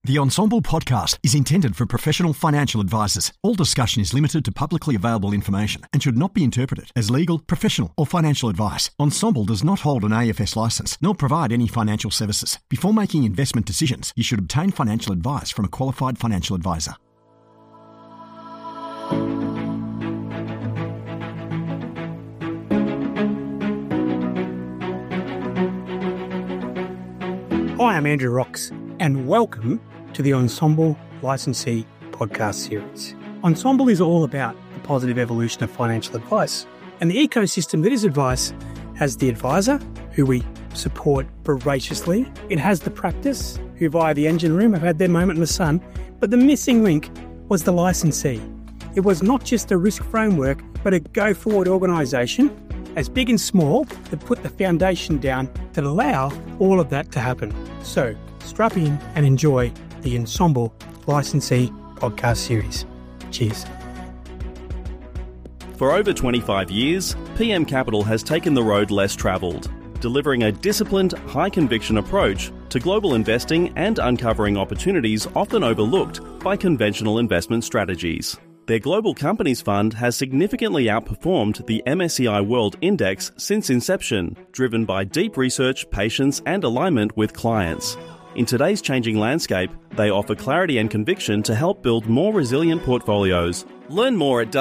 The Ensemble podcast is intended for professional financial advisors. All discussion is limited to publicly available information and should not be interpreted as legal, professional or financial advice. Ensemble does not hold an AFS license nor provide any financial services. Before making investment decisions, you should obtain financial advice from a qualified financial advisor. Hi, I'm Andrew Rocks, and welcome to the Ensemble Licensee podcast series. Ensemble is all about the positive evolution of financial advice, and the ecosystem that is advice has the advisor, who we support voraciously. It has the practice, who via the engine room have had their moment in the sun, but the missing link was the licensee. It was not just a risk framework, but a go-forward organisation, as big and small, that put the foundation down that allow all of that to happen. So, strap in and enjoy the Ensemble Licensee podcast series. Cheers. For over 25 years, PM Capital has taken the road less travelled, delivering a disciplined, high-conviction approach to global investing and uncovering opportunities often overlooked by conventional investment strategies. Their Global Companies Fund has significantly outperformed the MSCI World Index since inception, driven by deep research, patience, and alignment with clients. In today's changing landscape, they offer clarity and conviction to help build more resilient portfolios. Learn more at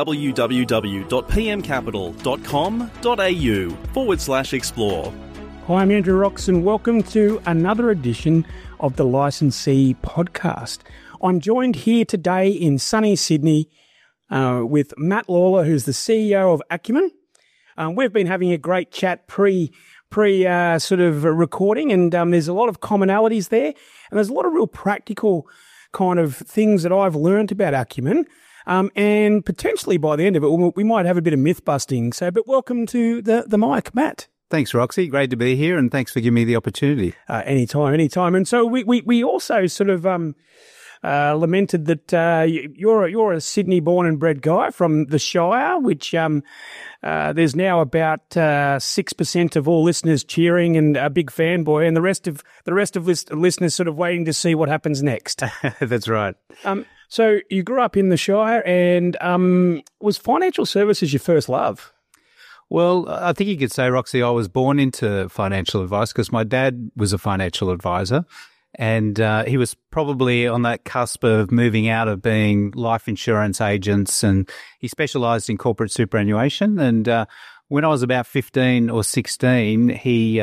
www.pmcapital.com.au/explore. Hi, I'm Andrew Rocks, and welcome to another edition of the Licensee podcast. I'm joined here today in sunny Sydney with Matt Lawler, who's the CEO of Acumen. We've been having a great chat pre sort of recording, and there's a lot of commonalities there, and there's a lot of real practical kind of things that I've learned about Acumen, and potentially by the end of it, we might have a bit of myth busting. So, but welcome to the mic, Matt. Thanks, Roxy. Great to be here, and thanks for giving me the opportunity. Anytime. And so we also sort of lamented that you're a Sydney-born and bred guy from the Shire, which there's now about 6% of all listeners cheering and a big fanboy, and the rest of listeners sort of waiting to see what happens next. That's right. So you grew up in the Shire, and was financial services your first love? Well, I think you could say, Roxy, I was born into financial advice because my dad was a financial advisor. And he was probably on that cusp of moving out of being life insurance agents, and he specialised in corporate superannuation. And when I was about 15 or 16,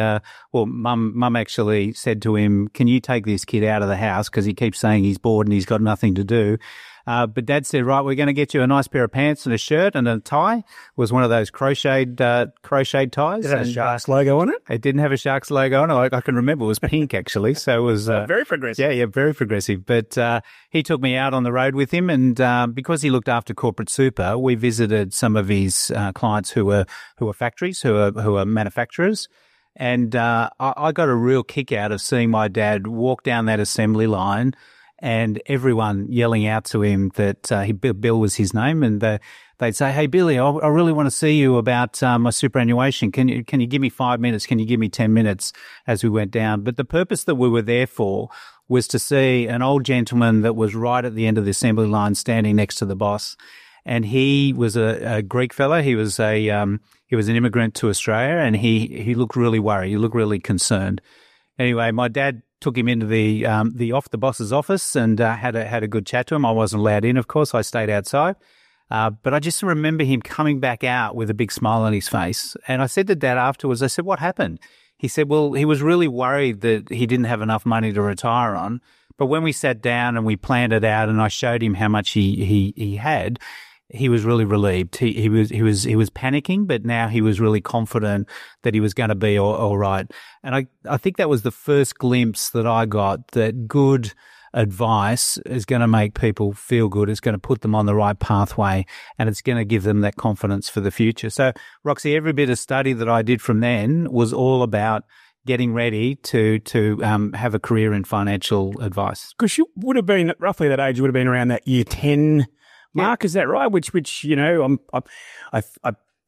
Mum actually said to him, "Can you take this kid out of the house because he keeps saying he's bored and he's got nothing to do?" But Dad said, "Right, we're going to get you a nice pair of pants and a shirt and a tie." It was one of those crocheted ties. Did it have a Sharks logo on it? It didn't have a Sharks logo on it. I can remember it was pink, actually. So it was very progressive. Yeah, very progressive. But he took me out on the road with him, and because he looked after corporate super, we visited some of his clients who were factories, who are manufacturers. And I got a real kick out of seeing my dad walk down that assembly line and everyone yelling out to him that Bill was his name, and they'd say, "Hey, Billy, I really want to see you about my superannuation. Can you give me 5 minutes? Can you give me 10 minutes?" as we went down. But the purpose that we were there for was to see an old gentleman that was right at the end of the assembly line standing next to the boss. And he was a Greek fella. He was an immigrant to Australia, and he looked really worried. He looked really concerned. Anyway, my dad took him into the boss's office and had a good chat to him. I wasn't allowed in, of course. I stayed outside. But I just remember him coming back out with a big smile on his face. And I said to Dad afterwards, I said, "What happened?" He said, "Well, he was really worried that he didn't have enough money to retire on. But when we sat down and we planned it out and I showed him how much he had, he was really relieved. He was panicking, but now he was really confident that he was going to be all right." And I think that was the first glimpse that I got that good advice is going to make people feel good. It's going to put them on the right pathway, and it's going to give them that confidence for the future. So, Roxy, every bit of study that I did from then was all about getting ready to have a career in financial advice. Because you would have been roughly that age. You would have been around that year 10 mark. Is that right? Which I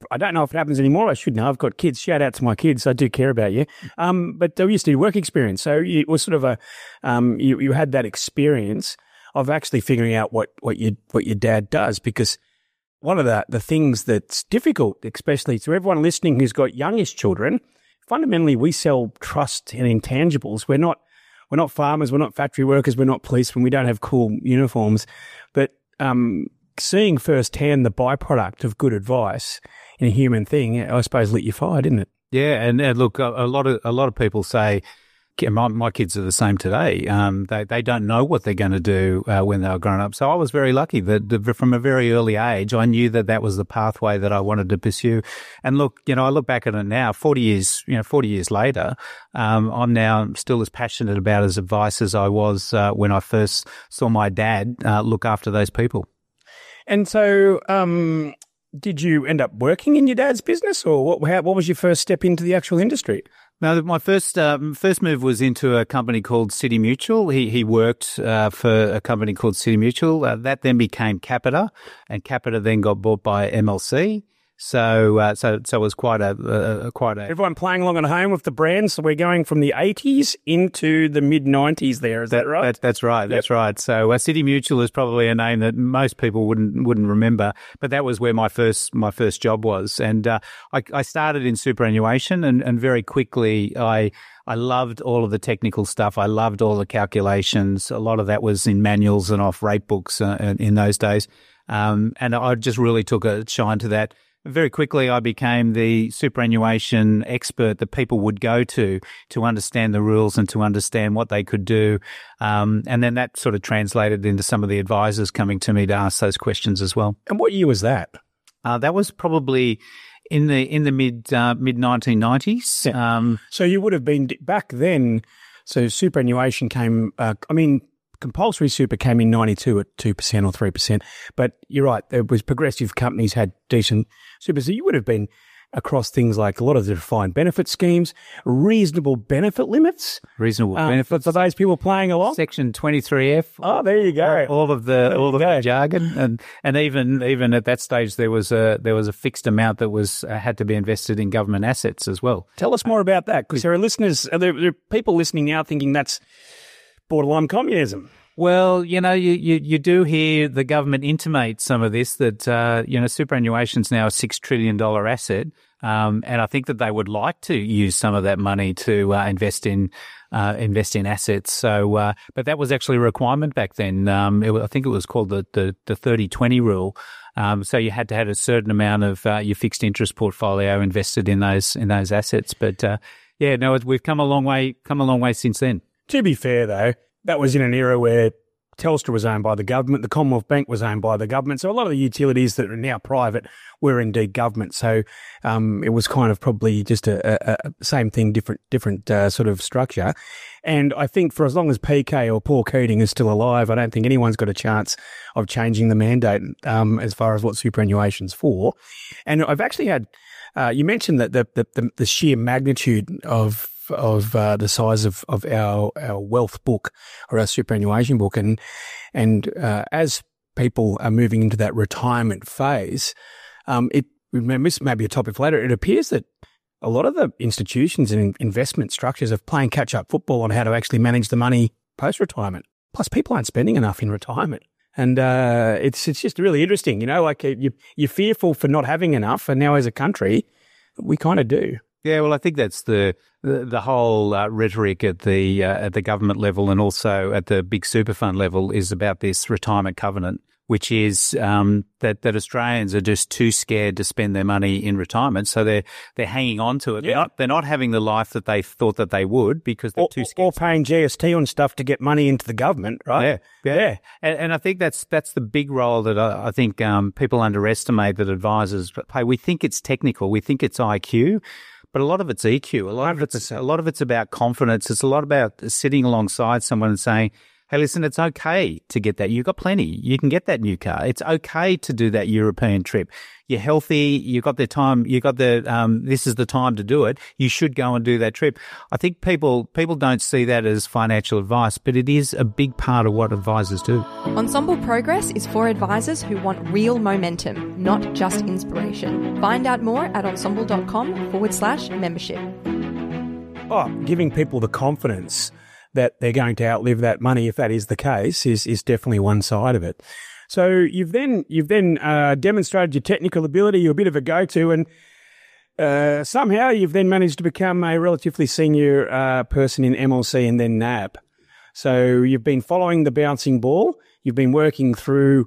I don't know if it happens anymore. I should know. I've got kids. Shout out to my kids. I do care about you. But we used to do work experience. So it was sort of you had that experience of actually figuring out what your dad does, because one of the things that's difficult, especially to everyone listening who's got youngish children, fundamentally we sell trust and intangibles. We're not farmers, we're not factory workers, we're not policemen, we don't have cool uniforms. But seeing firsthand the byproduct of good advice in a human thing, I suppose, lit your fire, didn't it? Yeah, and look, a lot of people say, my kids are the same today. They don't know what they're going to do when they're grown up. So I was very lucky that from a very early age, I knew that was the pathway that I wanted to pursue. And look, I look back at it now, 40 years later, I'm now still as passionate about his advice as I was when I first saw my dad look after those people. And so, did you end up working in your dad's business, or what was your first step into the actual industry? No, my first move was into a company called City Mutual. He worked for a company called City Mutual. That then became Capita, and Capita then got bought by MLC. So it was quite a everyone playing along at home with the brand. So we're going from the 80s into the mid 90s. There is that right? That's right. Yep. That's right. So City Mutual is probably a name that most people wouldn't remember, but that was where my first job was, and I started in superannuation, and very quickly I loved all of the technical stuff. I loved all the calculations. A lot of that was in manuals and off rate books in those days, and I just really took a shine to that. Very quickly, I became the superannuation expert that people would go to understand the rules and to understand what they could do. And then that sort of translated into some of the advisors coming to me to ask those questions as well. And what year was that? That was probably in the mid 1990s. Yeah. So you would have been back then. So superannuation came. Compulsory super came in 92 at 2% or 3%. But you're right, there was progressive companies had decent super. So you would have been across things like a lot of the defined benefit schemes, reasonable benefit limits. Reasonable benefits. For those people playing along. Section 23F. Oh, there you go. All of the jargon. And even at that stage, there was a fixed amount that had to be invested in government assets as well. Tell us more about that, because there are people listening now thinking that's borderline communism. Well, you do hear the government intimate some of this, that, superannuation's now a $6 trillion asset. And I think that they would like to use some of that money to invest in assets. So, but that was actually a requirement back then. I think it was called the 30-20 rule. So you had to have a certain amount of your fixed interest portfolio invested in those assets. But we've come a long way since then. To be fair, though, that was in an era where Telstra was owned by the government, the Commonwealth Bank was owned by the government, so a lot of the utilities that are now private were indeed government. So it was kind of probably just a same thing, different sort of structure. And I think for as long as PK or Paul Keating is still alive, I don't think anyone's got a chance of changing the mandate as far as what superannuation's for. And I've actually had you mentioned that the sheer magnitude of the size of our wealth book or our superannuation book, and as people are moving into that retirement phase, this may be a topic for later. It appears that a lot of the institutions and investment structures are playing catch-up football on how to actually manage the money post-retirement. Plus, people aren't spending enough in retirement. And it's just really interesting, you're fearful for not having enough, and now as a country, we kind of do. Yeah, well, I think that's the whole rhetoric at the government level and also at the big super fund level is about this retirement covenant, which is that Australians are just too scared to spend their money in retirement, so they're hanging on to it. Yeah. They're not having the life that they thought that they would because they're too scared. Or paying GST on stuff to get money into the government, right? Yeah. And I think that's the big role that I think people underestimate that advisors play. We think it's technical, we think it's IQ. But a lot of it's EQ. A lot of it's about confidence. It's a lot about sitting alongside someone and saying, hey, listen, it's okay to get that. You've got plenty. You can get that new car. It's okay to do that European trip. You're healthy. You've got the time. You've got this is the time to do it. You should go and do that trip. I think people don't see that as financial advice, but it is a big part of what advisors do. Ensemble Progress is for advisors who want real momentum, not just inspiration. Find out more at ensemble.com/membership. Oh, giving people the confidence that they're going to outlive that money, if that is the case, is definitely one side of it. So you've then demonstrated your technical ability. You're a bit of a go-to, and somehow you've then managed to become a relatively senior person in MLC and then NAB. So you've been following the bouncing ball. You've been working through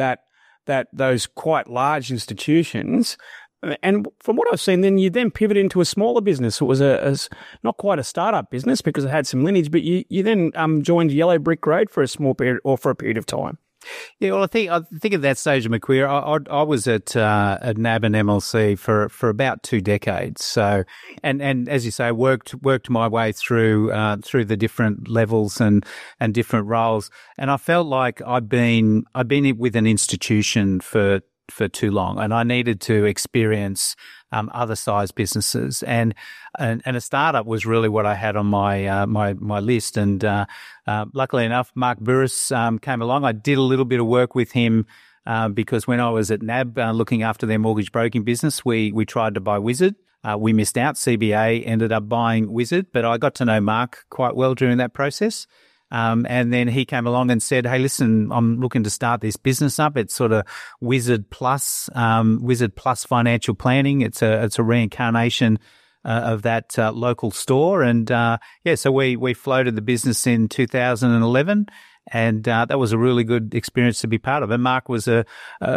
those quite large institutions. And from what I've seen, then you then pivot into a smaller business. It was not quite a startup business because it had some lineage, but you then joined Yellow Brick Road for a small period or for a period of time. Yeah, well, I think at that stage of my career, I was at NAB and MLC for about 2 decades. So, and as you say, worked my way through the different levels and different roles, and I felt like I'd been with an institution for too long, and I needed to experience other size businesses, and a startup was really what I had on my my list. And luckily enough, Mark Burris came along. I did a little bit of work with him because when I was at NAB looking after their mortgage broking business, we tried to buy Wizard. We missed out. CBA ended up buying Wizard, but I got to know Mark quite well during that process. And then he came along and said, hey, listen, I'm looking to start this business up. It's sort of Wizard Plus financial planning. It's a reincarnation of that local store. And so we floated the business in 2011. And that was a really good experience to be part of. And Mark was a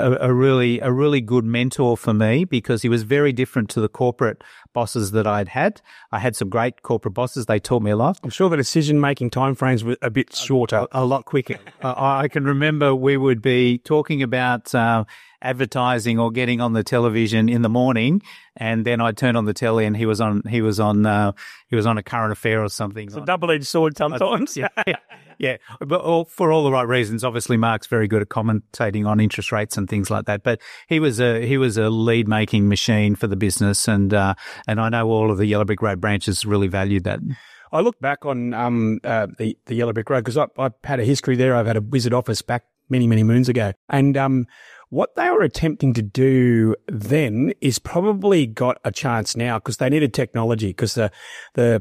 really good mentor for me because he was very different to the corporate bosses that I'd had. I had some great corporate bosses. They taught me a lot. I'm sure the decision-making timeframes were a bit shorter. A lot quicker. I can remember we would be talking about advertising or getting on the television in the morning, and then I'd turn on the telly and he was on a current affair or something. It's a double-edged sword sometimes. Yeah, but for all the right reasons. Obviously, Mark's very good at commentating on interest rates and things like that. But he was a lead making machine for the business, and I know all of the Yellow Brick Road branches really valued that. I look back on the Yellow Brick Road because I've had a history there. I've had a Wizard office back many moons ago, and what they were attempting to do then is probably got a chance now because they needed technology because the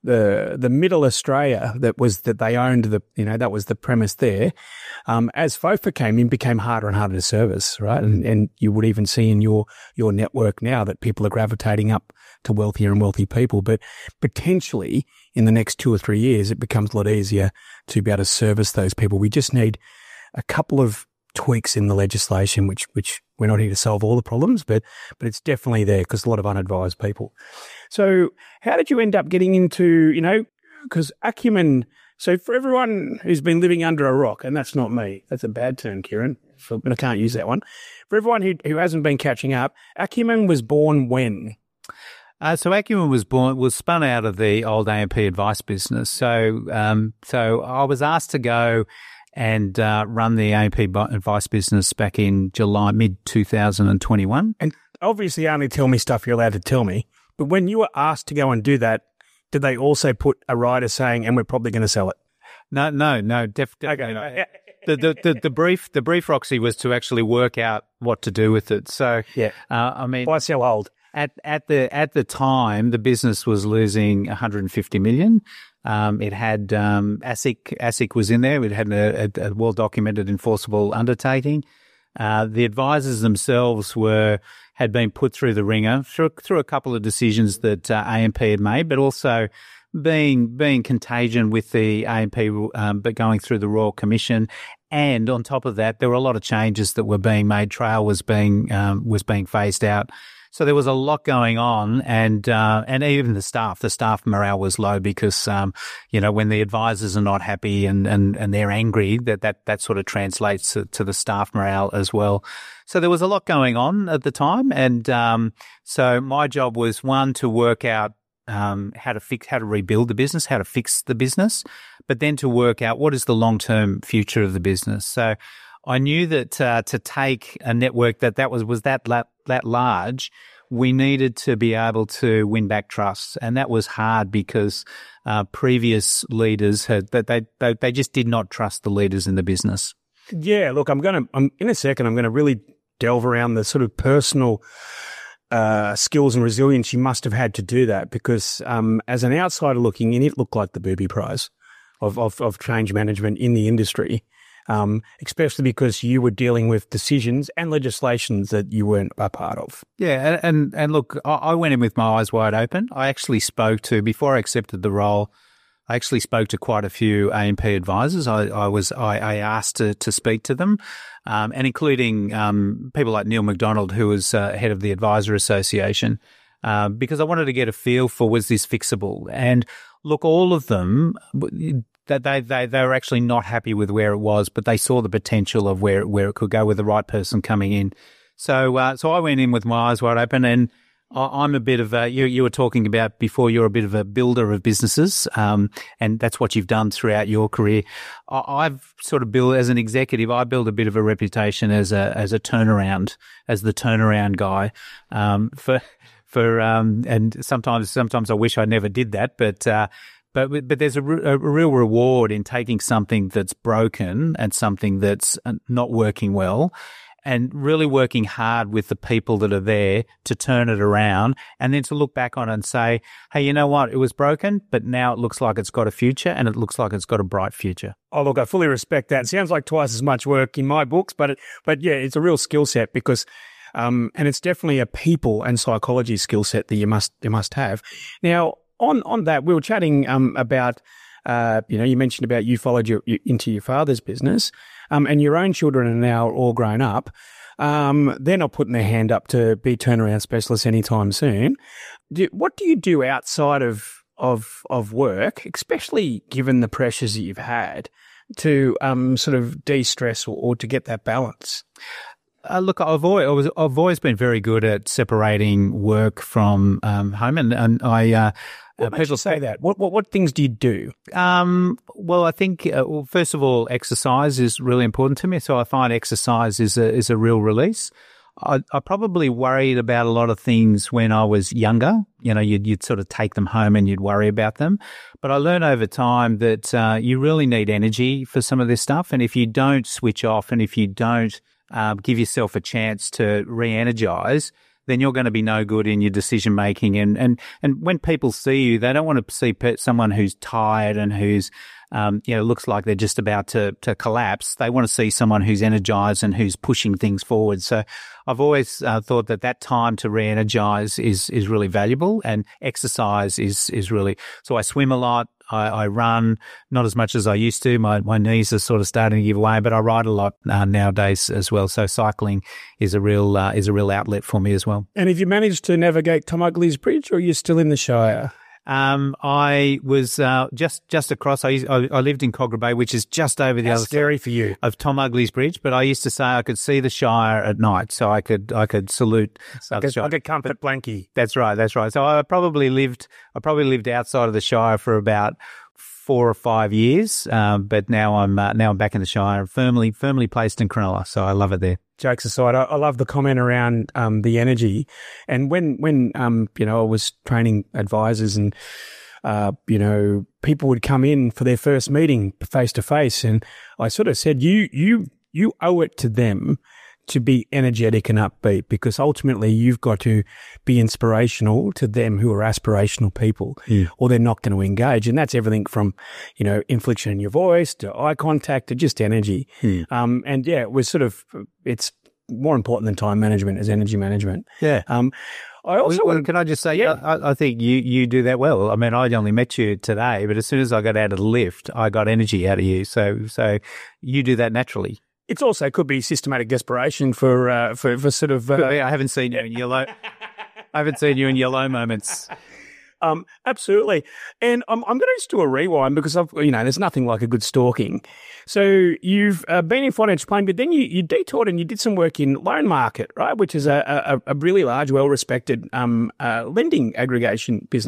Middle Australia that they owned, that was the premise there. As FOFA came in, became harder and harder to service, right? And you would even see in your network now that people are gravitating up to wealthier and wealthy people. But potentially in the next 2 or 3 years, it becomes a lot easier to be able to service those people. We just need a couple of tweaks in the legislation, which we're not here to solve all the problems, but it's definitely there because a lot of unadvised people. So how did you end up getting into, because Acumen, so for everyone who's been living under a rock, and that's not me, that's a bad term, Kieran, but I can't use that one. For everyone who hasn't been catching up, Acumen was born when? So Acumen was spun out of the old AMP advice business. So I was asked to go and run the AMP advice business back in July, mid-2021. And obviously only tell me stuff you're allowed to tell me, but when you were asked to go and do that, did they also put a rider saying, and we're probably going to sell it? No, definitely okay, not. The brief, Roxy, was to actually work out what to do with it. So, yeah, why so old? At the time, the business was losing 150 million. It had ASIC was in there. It had a well-documented enforceable undertaking. The advisors themselves had been put through the ringer through a couple of decisions that AMP had made, but also being contagion with the AMP, but going through the Royal Commission. And on top of that, there were a lot of changes that were being made. Trail was being phased out. So there was a lot going on, and even the staff morale was low because, when the advisors are not happy and they're angry, that sort of translates to the staff morale as well. So there was a lot going on at the time. And, so my job was one, to work out, how to rebuild the business, how to fix the business, but then to work out what is the long-term future of the business. So I knew that to take a network that was that large, we needed to be able to win back trust, and that was hard because previous leaders they just did not trust the leaders in the business. Yeah, look, in a second, I'm going to really delve around the sort of personal skills and resilience you must have had to do that, because as an outsider looking in, it looked like the booby prize of change management in the industry, especially because you were dealing with decisions and legislations that you weren't a part of. Yeah, and look, I went in with my eyes wide open. I actually before I accepted the role, I actually spoke to quite a few AMP advisors. I asked to speak to them, and including people like Neil McDonald, who was head of the Advisor Association, because I wanted to get a feel for, was this fixable? And look, all of them, that they were actually not happy with where it was, but they saw the potential of where it could go with the right person coming in. So I went in with my eyes wide open, and I'm a bit of you were talking about before, you're a bit of a builder of businesses, and that's what you've done throughout your career. I've sort of built, as an executive, I built a bit of a reputation as the turnaround guy, and sometimes I wish I never did that, but there's a real reward in taking something that's broken and something that's not working well, and really working hard with the people that are there to turn it around, and then to look back on it and say, hey, you know what? It was broken, but now it looks like it's got a future, and it looks like it's got a bright future. Oh, look, I fully respect that. It sounds like twice as much work in my books, but yeah, it's a real skill set, because and it's definitely a people and psychology skill set that you must have. Now, on that, we were chatting about you mentioned about you followed into your father's business, and your own children are now all grown up. They're not putting their hand up to be turnaround specialists anytime soon. What do you do outside of work, especially given the pressures that you've had, to sort of de-stress or to get that balance? Look, I've always been very good at separating work from home, and I. What makes you say that? What things do you do? Well, I think first of all, exercise is really important to me. So I find exercise is a real release. I probably worried about a lot of things when I was younger. You know, you'd sort of take them home and you'd worry about them. But I learned over time that you really need energy for some of this stuff, and if you don't switch off, and if you don't give yourself a chance to re-energize, then you're going to be no good in your decision making. And when people see you, they don't want to see someone who's tired and who's looks like they're just about to collapse. They want to see someone who's energized and who's pushing things forward. So I've always thought that time to re-energize is really valuable, and exercise is really. So I swim a lot. I run, not as much as I used to. My knees are sort of starting to give way, but I ride a lot nowadays as well. So cycling is a real outlet for me as well. And have you managed to navigate Tom Ugley's Bridge, or are you still in the Shire? I was just across. I lived in Cogra Bay, which is just over the other scary for you of Tom Ugley's Bridge. But I used to say I could see the Shire at night, so I could salute. I could comfort Blanky. That's right. So I probably lived outside of the Shire for about 4 or 5 years, but now I'm back in the Shire, firmly placed in Cronulla. So I love it there. Jokes aside, I love the comment around the energy. And when I was training advisors, and people would come in for their first meeting face to face, and I sort of said, you owe it to them to be energetic and upbeat, because ultimately you've got to be inspirational to them who are aspirational people, or they're not going to engage. And that's everything from, inflection in your voice to eye contact to just energy. And yeah, it's more important than time management is energy management. Yeah. Can I just say, yeah. I think you do that well. I mean, I only met you today, but as soon as I got out of the lift, I got energy out of you. So you do that naturally. It's also could be systematic desperation for sort of. I haven't seen you in yellow. I haven't seen you in yellow moments. Absolutely. And I'm going to just do a rewind, because there's nothing like a good stalking. So you've been in financial planning, but then you detoured and you did some work in Loan Market, right? Which is a really large, well-respected lending aggregation business.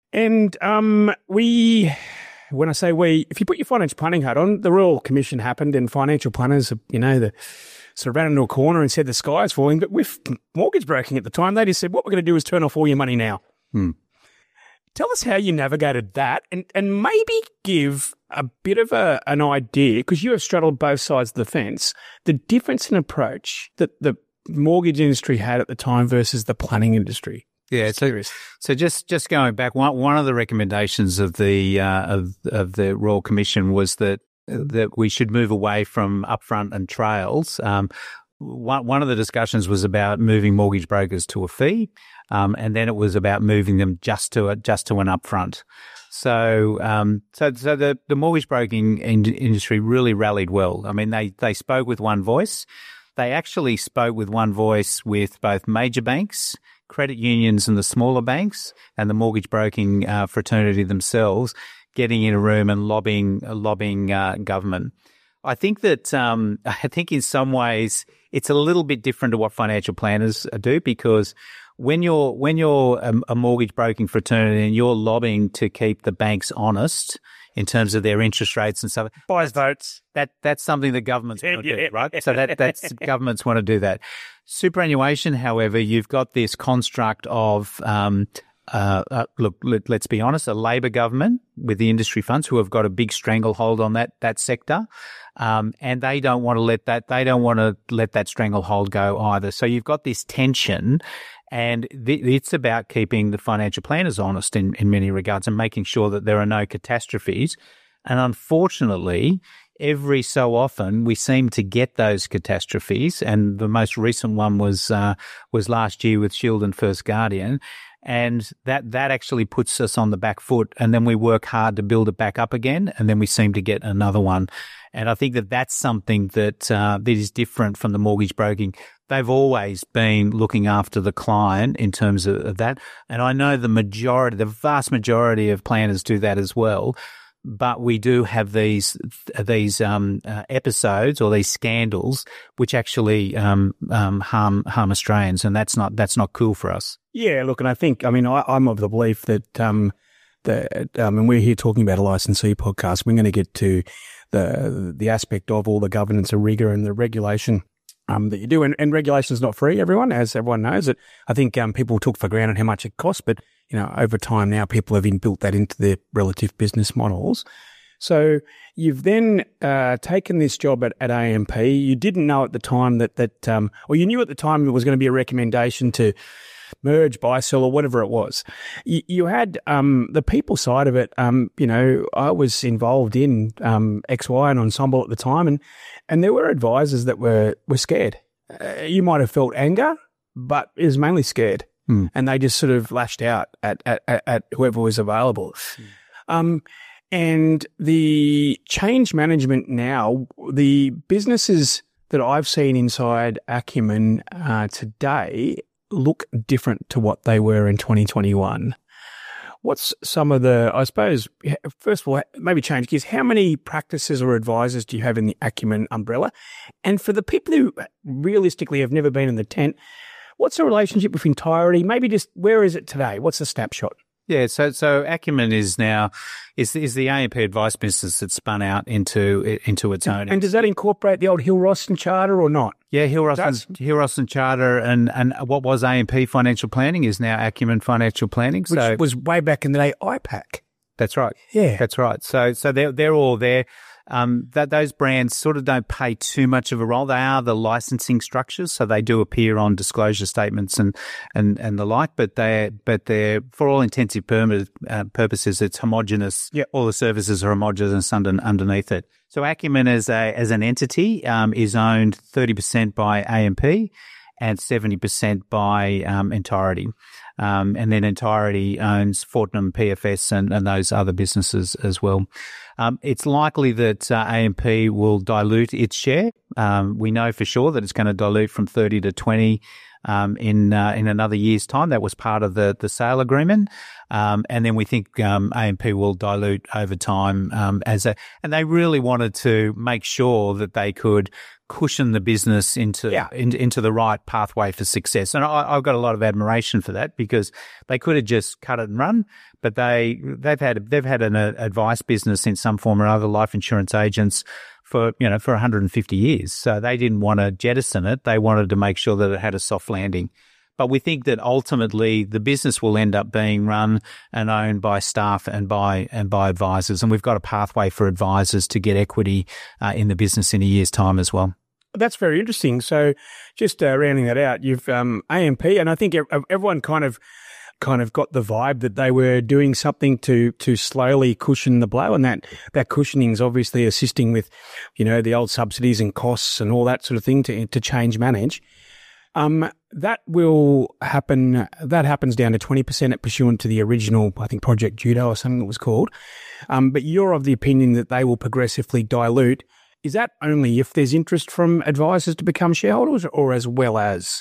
And when I say we, if you put your financial planning hat on, the Royal Commission happened and financial planners, sort of ran into a corner and said the sky is falling. But with mortgage broking at the time, they just said, what we're going to do is turn off all your money now. Tell us how you navigated that and maybe give a bit of an idea, because you have straddled both sides of the fence, the difference in approach that the mortgage industry had at the time versus the planning industry. Yeah, so just going back, one of the recommendations of the Royal Commission was that we should move away from upfront and trails. One of the discussions was about moving mortgage brokers to a fee, and then it was about moving them just to an upfront. So the mortgage broking industry really rallied well. I mean, they spoke with one voice. They actually spoke with one voice with both major banks, credit unions and the smaller banks, and the mortgage broking fraternity themselves, getting in a room and lobbying government. I think that in some ways it's a little bit different to what financial planners do, because when you're a mortgage broking fraternity and you're lobbying to keep the banks honest in terms of their interest rates and stuff, buys votes. That's something that governments want to do, right? So that's governments want to do that. Superannuation, however, you've got this construct of let's be honest, a Labor government with the industry funds who have got a big stranglehold on that sector, and they don't want to let that stranglehold go either. So you've got this tension. And it's about keeping the financial planners honest in many regards and making sure that there are no catastrophes. And unfortunately, every so often we seem to get those catastrophes. And the most recent one was last year with Shield and First Guardian. And that actually puts us on the back foot. And then we work hard to build it back up again. And then we seem to get another one. And I think that's something that is different from the mortgage broking. They've always been looking after the client in terms of that. And I know the vast majority of planners do that as well. But we do have these episodes or these scandals which actually harm Australians, and that's not cool for us. Yeah, look, and I'm of the belief that and we're here talking about a licensee podcast. We're going to get to the aspect of all the governance and rigor and the regulation that you do. And regulation is not free, everyone, as everyone knows. I think people took for granted how much it costs, but over time now people have inbuilt that into their relative business models. So you've then taken this job at AMP. You didn't know at the time or you knew at the time it was going to be a recommendation to merge, buy, sell, or whatever it was. You had the people side of it. I was involved in XY and Ensemble at the time, and there were advisors that were scared. You might have felt anger, but it was mainly scared, and they just sort of lashed out at whoever was available. And the change management now, the businesses that I've seen inside Acumen today look different to what they were in 2021. What's some of I suppose, first of all, maybe change gears, how many practices or advisors do you have in the Acumen umbrella? And for the people who realistically have never been in the tent, what's the relationship with Entirety? Maybe just where is it today? What's the snapshot? Yeah, so Acumen is now the AMP advice business that's spun out into its own. And does that incorporate the old Hill Ross and Charter or not? Yeah, Hill Ross and Charter, and what was AMP Financial Planning is now Acumen Financial Planning. Which was way back in the day IPAC. That's right. Yeah, that's right. So they're all there. That those brands sort of don't play too much of a role. They are the licensing structures, so they do appear on disclosure statements and the like. But they're for all intensive purposes, it's homogenous. Yeah, all the services are homogenous underneath it. So Acumen as an entity is owned 30% by AMP and 70% by Entirety. And then Entirety owns Fortnum, PFS and those other businesses as well. It's likely that AMP will dilute its share We know for sure that it's going to dilute from 30 to 20 in another year's time. That was part of the sale agreement. And then we think AMP will dilute over time and they really wanted to make sure that they could cushion the business into the right pathway for success. And I've got a lot of admiration for that, because they could have just cut it and run, but they've had an advice business in some form or other, life insurance agents, for 150 years. So they didn't want to jettison it. They wanted to make sure that it had a soft landing. But we think that ultimately the business will end up being run and owned by staff and by advisors. And we've got a pathway for advisors to get equity in the business in a year's time as well. That's very interesting. So just rounding that out, you've AMP, and I think everyone kind of got the vibe that they were doing something to slowly cushion the blow, and that cushioning is obviously assisting with, the old subsidies and costs and all that sort of thing to change manage. That will happen. That happens down to 20% pursuant to the original, I think, Project Judo or something it was called. But you're of the opinion that they will progressively dilute. Is that only if there's interest from advisors to become shareholders, or as well as?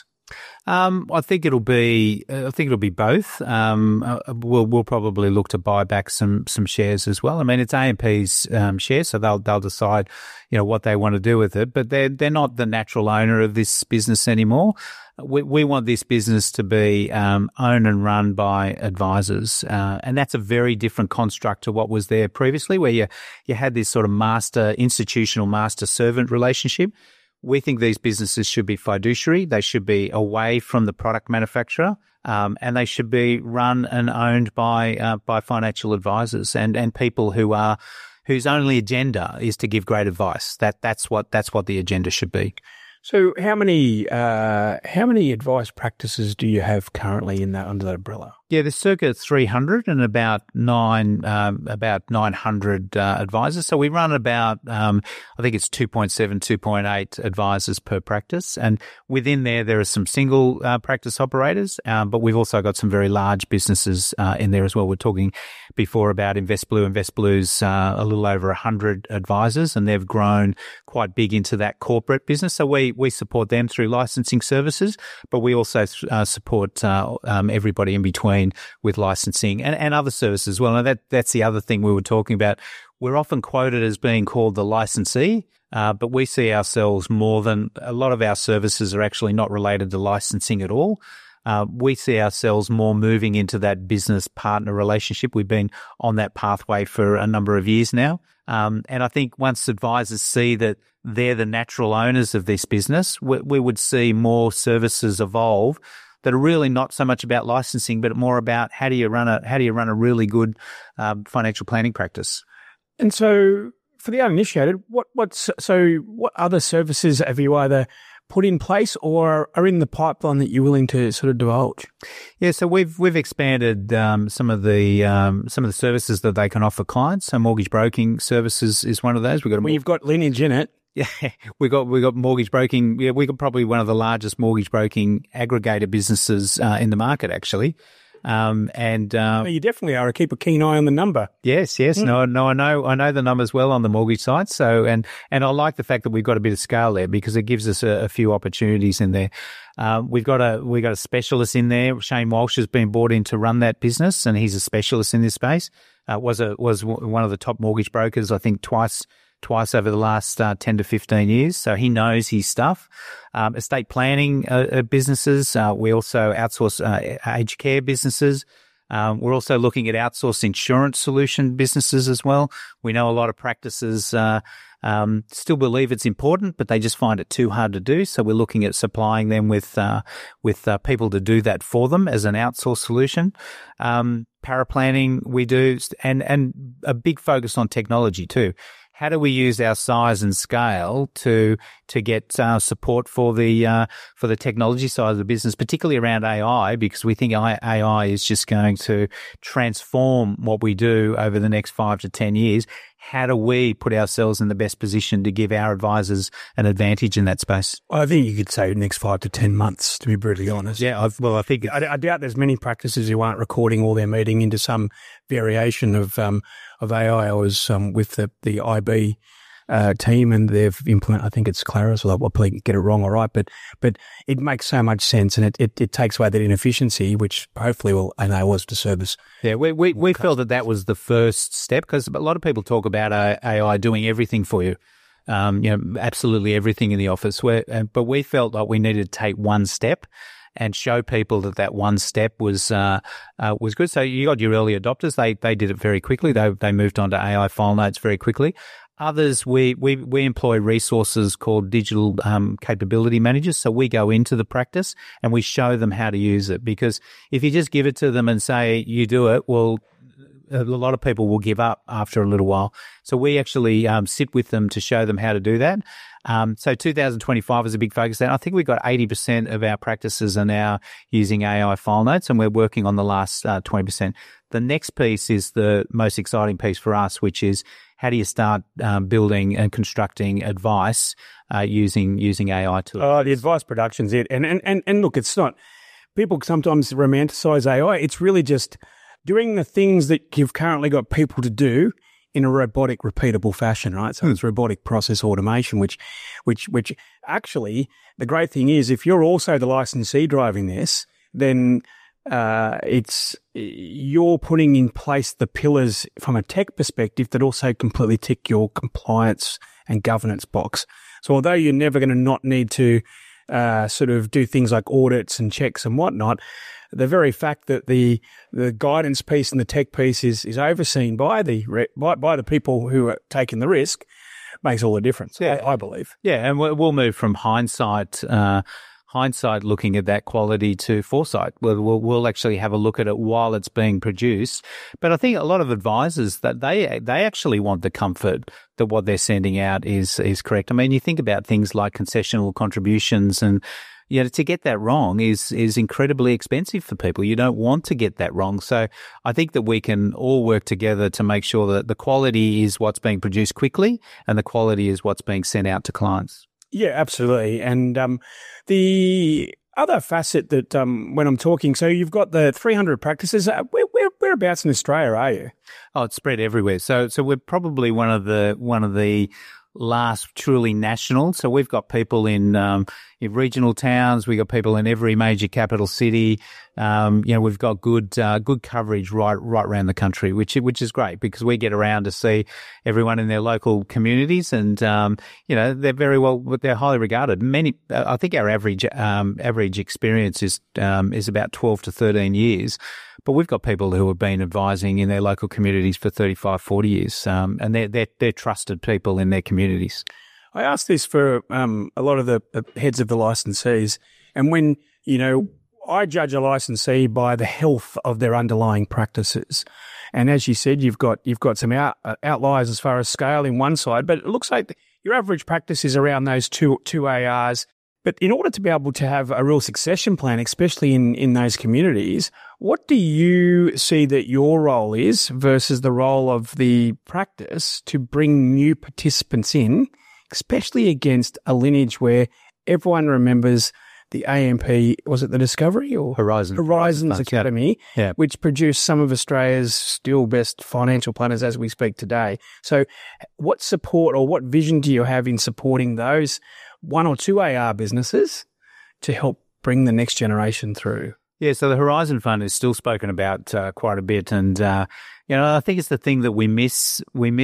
I think it'll be both. We'll probably look to buy back some shares as well. I mean, it's AMP's shares, so they'll decide, what they want to do with it. But they're not the natural owner of this business anymore. We want this business to be owned and run by advisors, and that's a very different construct to what was there previously, where you had this sort of institutional master servant relationship. We think these businesses should be fiduciary. They should be away from the product manufacturer, and they should be run and owned by financial advisors and people whose only agenda is to give great advice. That's what the agenda should be. So how many advice practices do you have currently under that umbrella? Yeah, there's circa 300 and about 900 advisors. So we run about, I think it's 2.7, 2.8 advisors per practice. And within there are some single practice operators, but we've also got some very large businesses in there as well. We're talking before about InvestBlue. InvestBlue's a little over 100 advisors, and they've grown quite big into that corporate business. So we support them through licensing services, but we also support everybody in between with licensing and other services as well. And that's the other thing we were talking about. We're often quoted as being called the licensee, but we see ourselves more than a lot of our services are actually not related to licensing at all. We see ourselves more moving into that business partner relationship. We've been on that pathway for a number of years now. And I think once advisors see that they're the natural owners of this business, we would see more services evolve that are really not so much about licensing, but more about how do you run a really good financial planning practice. And so, for the uninitiated, what other services have you either put in place or are in the pipeline that you're willing to sort of divulge? Yeah, so we've expanded some of the services that they can offer clients. So mortgage broking services is one of those. You've got Lineage in it. Yeah, we got mortgage broking. Yeah, we got probably one of the largest mortgage broking aggregator businesses in the market, actually. You definitely are. Keep a keen eye on the number. Yes. No, I know the numbers well on the mortgage side. So, and I like the fact that we've got a bit of scale there because it gives us a few opportunities in there. We've got a specialist in there. Shane Walsh has been brought in to run that business, and he's a specialist in this space. Was one of the top mortgage brokers, I think, twice over the last 10 to 15 years. So he knows his stuff. Estate planning businesses. We also outsource aged care businesses. We're also looking at outsourced insurance solution businesses as well. We know a lot of practices still believe it's important, but they just find it too hard to do. So we're looking at supplying them with people to do that for them as an outsourced solution. Paraplanning we do, and a big focus on technology too. How do we use our size and scale to get support for the technology side of the business, particularly around AI, because we think AI is just going to transform what we do over the next 5 to 10 years. How do we put ourselves in the best position to give our advisors an advantage in that space? I think you could say the next 5 to 10 months, to be brutally honest. Yeah, I think I doubt there's many practices who aren't recording all their meeting into some variation of AI. I was with the IB team, and they've implemented, I think it's Claris, or I'll probably get it wrong or right, but it makes so much sense, and it takes away that inefficiency, which hopefully will enable us to service. Yeah, we felt that was the first step, because a lot of people talk about AI doing everything for you. Absolutely everything in the office. But we felt like we needed to take one step and show people that one step was good. So you got your early adopters; they did it very quickly. They moved on to AI file notes very quickly. Others, we employ resources called digital capability managers. So we go into the practice and we show them how to use it. Because if you just give it to them and say you do it, well, a lot of people will give up after a little while. So we actually sit with them to show them how to do that. So 2025 is a big focus there. I think we've got 80% of our practices are now using AI file notes, and we're working on the last 20%. The next piece is the most exciting piece for us, which is how do you start building and constructing advice using AI tools? Oh, the advice production's it. And look, it's not, people sometimes romanticize AI. It's really just doing the things that you've currently got people to do in a robotic, repeatable fashion, right? So it's robotic process automation, which actually the great thing is if you're also the licensee driving this, then you're putting in place the pillars from a tech perspective that also completely tick your compliance and governance box. So although you're never going to not need to sort of do things like audits and checks and whatnot, the very fact that the guidance piece and the tech piece is overseen by the people who are taking the risk makes all the difference. Yeah, I believe. Yeah, and we'll move from hindsight looking at that quality to foresight. We'll actually have a look at it while it's being produced. But I think a lot of advisors that they actually want the comfort that what they're sending out is correct. I mean, you think about things like concessional contributions, and to get that wrong is incredibly expensive for people. You don't want to get that wrong. So I think that we can all work together to make sure that the quality is what's being produced quickly and the quality is what's being sent out to clients. Yeah, absolutely. And the other facet that when I'm talking, so you've got the 300 practices. Whereabouts in Australia are you? Oh, it's spread everywhere. So we're probably one of the last truly national. So we've got people in regional towns. We've got people in every major capital city. We've got good coverage right around the country, which is great because we get around to see everyone in their local communities, and they're they're highly regarded. I think our average experience is about 12 to 13 years. But we've got people who have been advising in their local communities for 35, 40 years, and they're trusted people in their communities. I asked this for a lot of the heads of the licensees, and when, I judge a licensee by the health of their underlying practices. And as you said, you've got some outliers as far as scale in one side, but it looks like your average practice is around those two ARs. But in order to be able to have a real succession plan, especially in those communities, what do you see that your role is versus the role of the practice to bring new participants in, especially against a lineage where everyone remembers the AMP, was it the Discovery or Horizons Academy, which produced some of Australia's still best financial planners as we speak today. So what support or what vision do you have in supporting those one or two AR businesses to help bring the next generation through? Yeah, so the Horizon Fund is still spoken about quite a bit, and I think it's the thing that we miss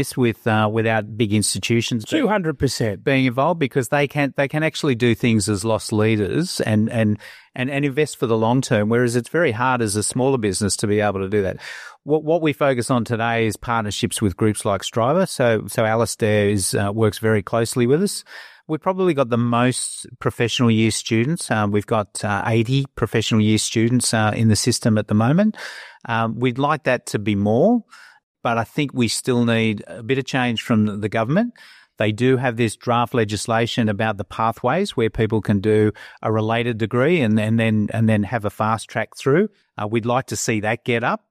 without big institutions 200% being involved, because they can actually do things as lost leaders and invest for the long term, whereas it's very hard as a smaller business to be able to do that. What we focus on today is partnerships with groups like Striver. So Alistair works very closely with us. We've probably got the most professional year students. We've got 80 professional year students in the system at the moment. We'd like that to be more, but I think we still need a bit of change from the government. They do have this draft legislation about the pathways where people can do a related degree and then have a fast track through. We'd like to see that get up.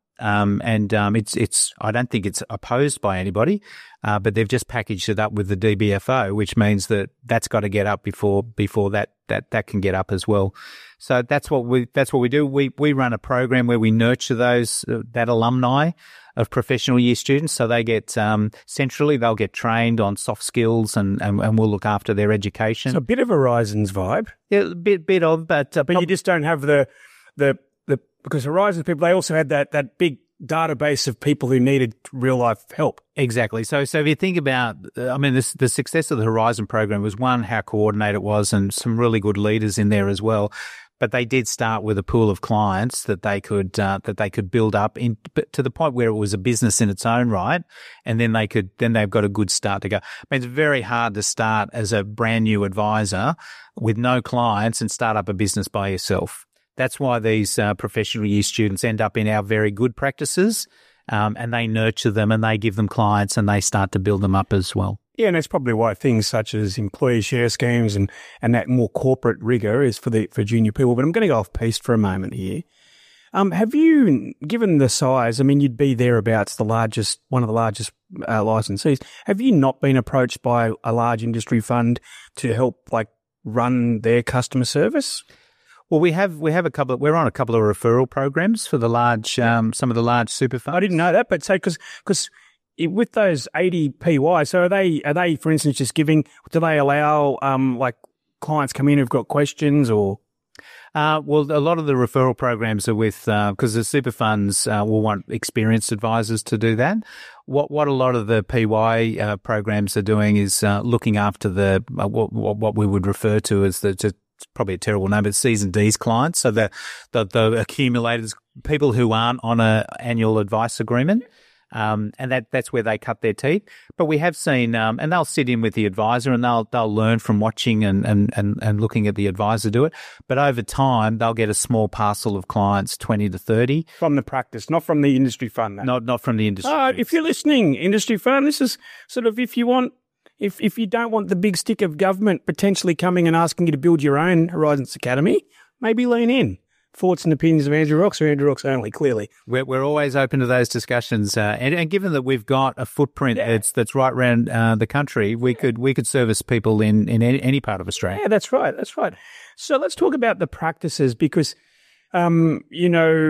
It's I don't think it's opposed by anybody, but they've just packaged it up with the DBFO, which means that's got to get up before that can get up as well. So that's what we do. We run a program where we nurture that alumni professional year students. So they get centrally, they'll get trained on soft skills and we'll look after their education. So a bit of Horizons vibe. Yeah, a bit of, but you just don't have the because Horizons people, they also had that big database of people who needed real life help. Exactly. So if you think about, the success of the Horizon program was, one, how coordinated it was and some really good leaders in there as well. But they did start with a pool of clients that they could build up to the point where it was a business in its own right, and then they've got a good start to go. It's very hard to start as a brand new advisor with no clients and start up a business by yourself. That's why these professional year students end up in our very good practices, and they nurture them and they give them clients and they start to build them up as well. Yeah, and that's probably why things such as employee share schemes and that more corporate rigor is for junior people. But I'm going to go off piste for a moment here. Have you, given the size, you'd be thereabouts one of the largest licensees. Have you not been approached by a large industry fund to help run their customer service? Well, we have a couple. We're on a couple of referral programs for the large, some of the large super funds. I didn't know that, but because with those 80 PY, so are they, for instance, just giving? Do they allow clients come in who've got questions or? Well, a lot of the referral programs are with because the super funds will want experienced advisors to do that. What a lot of the PY programs are doing is looking after the what we would refer to as it's probably a terrible name, but C's and D's clients. So the accumulators, people who aren't on an annual advice agreement. And that's where they cut their teeth. But we have seen, and they'll sit in with the advisor and they'll learn from watching and looking at the advisor do it. But over time, they'll get a small parcel of clients, 20 to 30. From the practice, not from the industry fund. No. Not from the industry. If you're listening, industry fund, this is sort of if you don't want the big stick of government potentially coming and asking you to build your own Horizons Academy, maybe lean in. Thoughts and opinions of Andrew Rocks or Andrew Rocks only, clearly. We're always open to those discussions. And given that we've got a footprint that's right around the country, we could service people in any part of Australia. Yeah, that's right. So let's talk about the practices because, you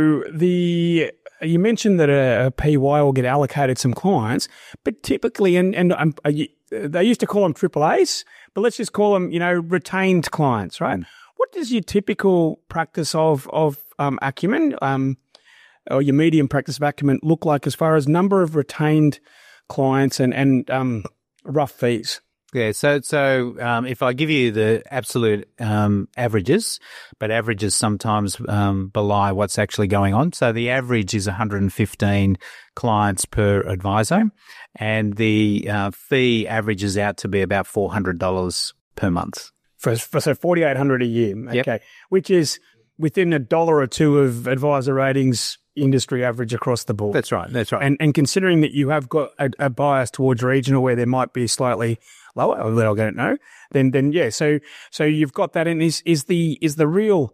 mentioned that a PY will get allocated some clients, but typically, they used to call them AAAs, but let's just call them, retained clients, right? What does your typical practice of Acumen or your medium practice of Acumen look like as far as number of retained clients and rough fees? Yeah, so if I give you the absolute averages, but averages sometimes belie what's actually going on. So the average is 115 clients per advisor, and the fee averages out to be about $400 per month. So $4,800 a year, okay, yep. Which is within $1 or $2 of advisor ratings industry average across the board. That's right. And considering that you have got a bias towards regional where there might be slightly lower, I don't know, then yeah. So you've got that, and is the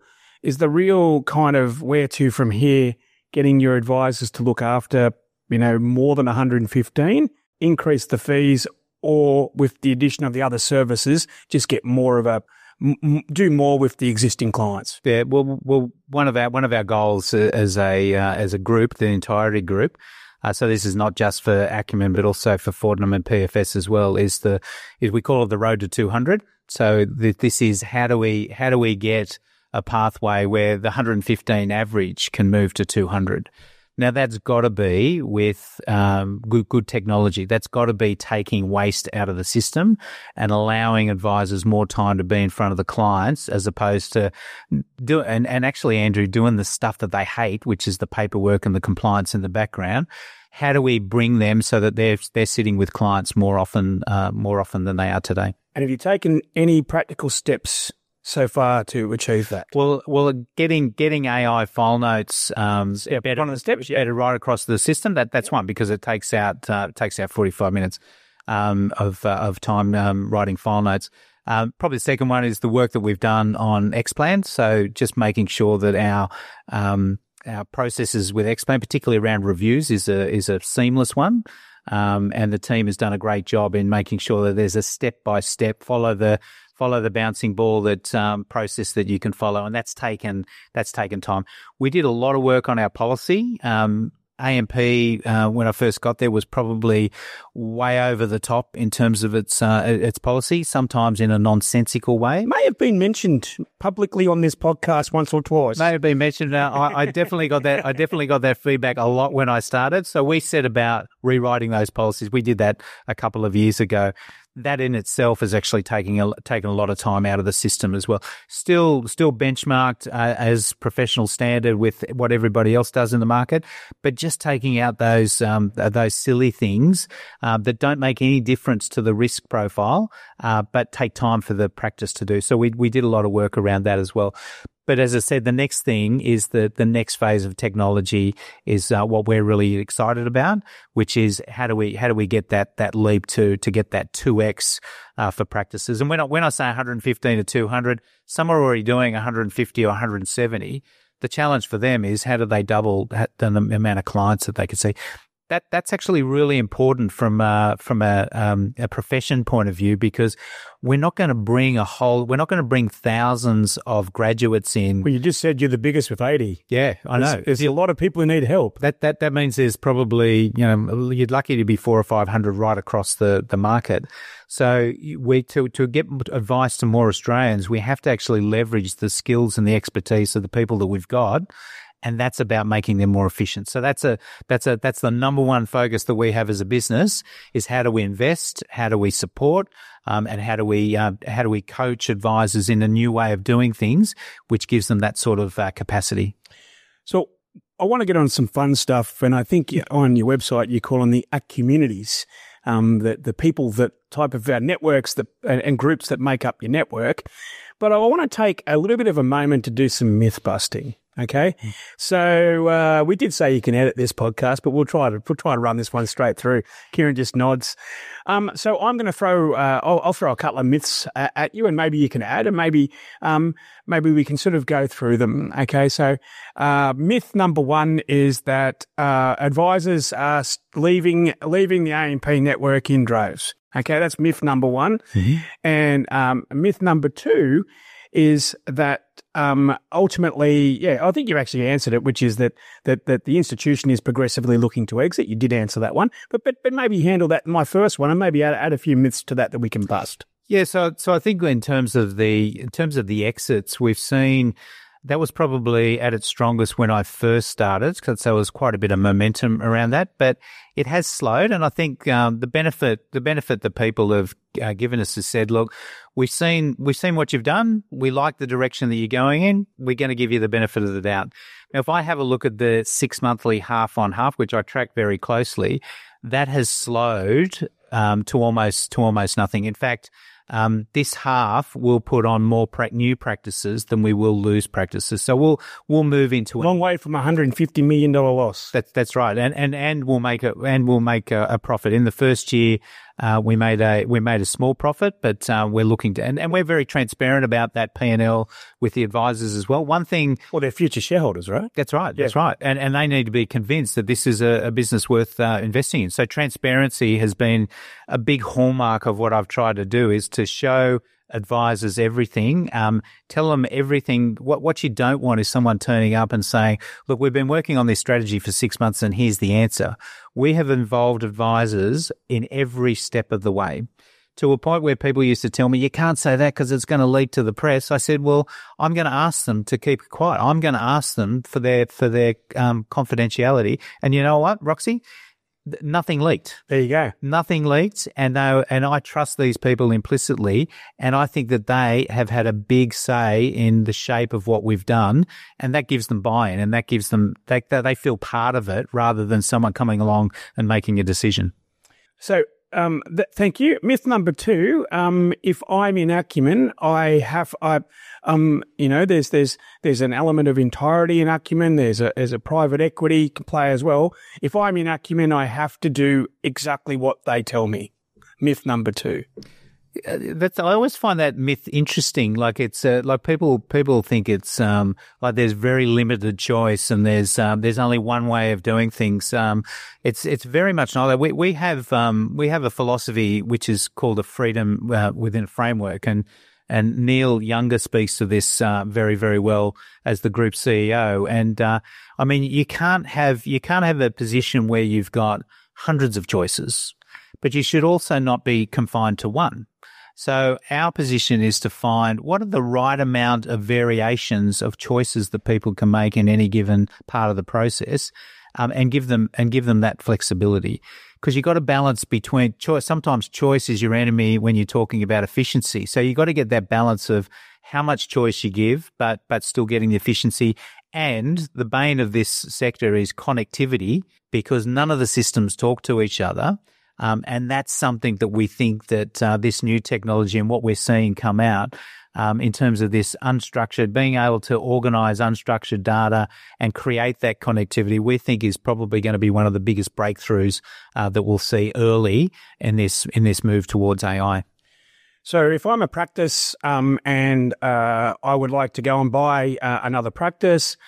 real kind of where to from here, getting your advisors to look after more than 115, increase the fees, or with the addition of the other services, just get more of do more with the existing clients. Yeah, well, one of our goals as a group, the entirety group. So this is not just for Acumen, but also for Fortnum and PFS as well. Is we call it the road to 200. So this is how do we get a pathway where the 115 average can move to 200. Now, that's got to be with good technology. That's got to be taking waste out of the system and allowing advisors more time to be in front of the clients, as opposed to and actually, Andrew, doing the stuff that they hate, which is the paperwork and the compliance in the background. How do we bring them so that they're sitting with clients more often than they are today? And have you taken any practical steps so far to achieve that? Well, getting AI file notes better, one of the steps, better right across the system. That's one, because it takes out 45 minutes of time writing file notes. Probably the second one is the work that we've done on Xplan. So just making sure that our processes with Xplan, particularly around reviews, is a seamless one. And the team has done a great job in making sure that there's a step-by-step follow the bouncing ball process that you can follow, and that's taken time. We did a lot of work on our policy AMP, when I first got there, was probably way over the top in terms of its policy, sometimes in a nonsensical way. May have been mentioned publicly on this podcast once or twice. May have been mentioned. I definitely got that. I definitely got that feedback a lot when I started. So we set about rewriting those policies. We did that a couple of years ago. That in itself is actually taking a lot of time out of the system as well. Still benchmarked as professional standard with what everybody else does in the market, but just taking out those silly things that don't make any difference to the risk profile, but take time for the practice to do. So we did a lot of work around that as well. But as I said, the next thing is the next phase of technology is what we're really excited about, which is how do we get that leap to get that 2x for practices. And when I say 115 to 200, some are already doing 150 or 170. The challenge for them is how do they double the amount of clients that they could see. That's actually really important from a profession point of view, because we're not going to bring thousands of graduates in. Well, you just said you're the biggest with 80. Yeah, I know. There's a lot of people who need help. That means there's probably, you're lucky to be 400 or 500 right across the market. So to get advice to more Australians, we have to actually leverage the skills and the expertise of the people that we've got. And that's about making them more efficient. So that's the number one focus that we have as a business is how do we invest, how do we support, and how do we coach advisors in a new way of doing things, which gives them that sort of capacity. So I want to get on some fun stuff, and I think on your website you call them the communities, the people that type of networks and groups that make up your network. But I want to take a little bit of a moment to do some myth busting. Okay, so we did say you can edit this podcast, but we'll try to run this one straight through. Kieran just nods. So I'm going to throw I'll throw a couple of myths at you, and maybe you can add, and maybe we can sort of go through them. Okay, so myth number one is that advisors are leaving the AMP network in droves. Okay, that's myth number one, and myth number two is that ultimately, I think you actually answered it, which is that the institution is progressively looking to exit. You did answer that one, but maybe handle that in my first one, and maybe add a few myths to that we can bust. Yeah, so I think in terms of the exits, we've seen that was probably at its strongest when I first started, because there was quite a bit of momentum around that, but it has slowed. And I think the benefit that people have given us has said, look, we've seen what you've done. We like the direction that you're going in. We're going to give you the benefit of the doubt. Now, if I have a look at the 6 monthly half on half, which I track very closely, that has slowed to almost nothing. In fact, this half will put on more new practices than we will lose practices. So we'll move into long way from $150 million loss. That's right, and we'll make a profit. In the first year, we made a small profit, but we're looking to and we're very transparent about that P&L with the advisors as well. One thing, well, they're future shareholders, right? That's right. Yeah. That's right, and they need to be convinced that this is a business worth investing in. So transparency has been a big hallmark of what I've tried to do, is to show advisors everything, tell them everything. What you don't want is someone turning up and saying, look, we've been working on this strategy for 6 months and here's the answer. We have involved advisors in every step of the way, to a point where people used to tell me, you can't say that because it's going to leak to the press. I said, well, I'm going to ask them to keep it quiet. I'm going to ask them for their confidentiality. And you know what, Roxy? Nothing leaked. There you go. Nothing leaked, and I trust these people implicitly, and I think that they have had a big say in the shape of what we've done, and that gives them buy-in, and that gives them they feel part of it rather than someone coming along and making a decision. So, thank you. Myth number two: if I'm in Acumen, there's an element of entirety in Acumen. There's a private equity play as well. If I'm in Acumen, I have to do exactly what they tell me. Myth number two. I always find that myth interesting. Like it's like people think it's like there's very limited choice and there's only one way of doing things. It's very much not that. We have a philosophy which is called a freedom within a framework, and And Neil Younger speaks to this very, very well as the group CEO. And I mean, you can't have a position where you've got hundreds of choices, but you should also not be confined to one. So our position is to find what are the right amount of variations of choices that people can make in any given part of the process, and give them that flexibility. Because you've got to balance between choice. Sometimes choice is your enemy when you're talking about efficiency. So you've got to get that balance of how much choice you give, but still getting the efficiency. And the bane of this sector is connectivity, because none of the systems talk to each other. And that's something that we think that this new technology and what we're seeing come out in terms of this unstructured, being able to organize unstructured data and create that connectivity, we think is probably going to be one of the biggest breakthroughs that we'll see early in this move towards AI. So if I'm a practice and I would like to go and buy another practice,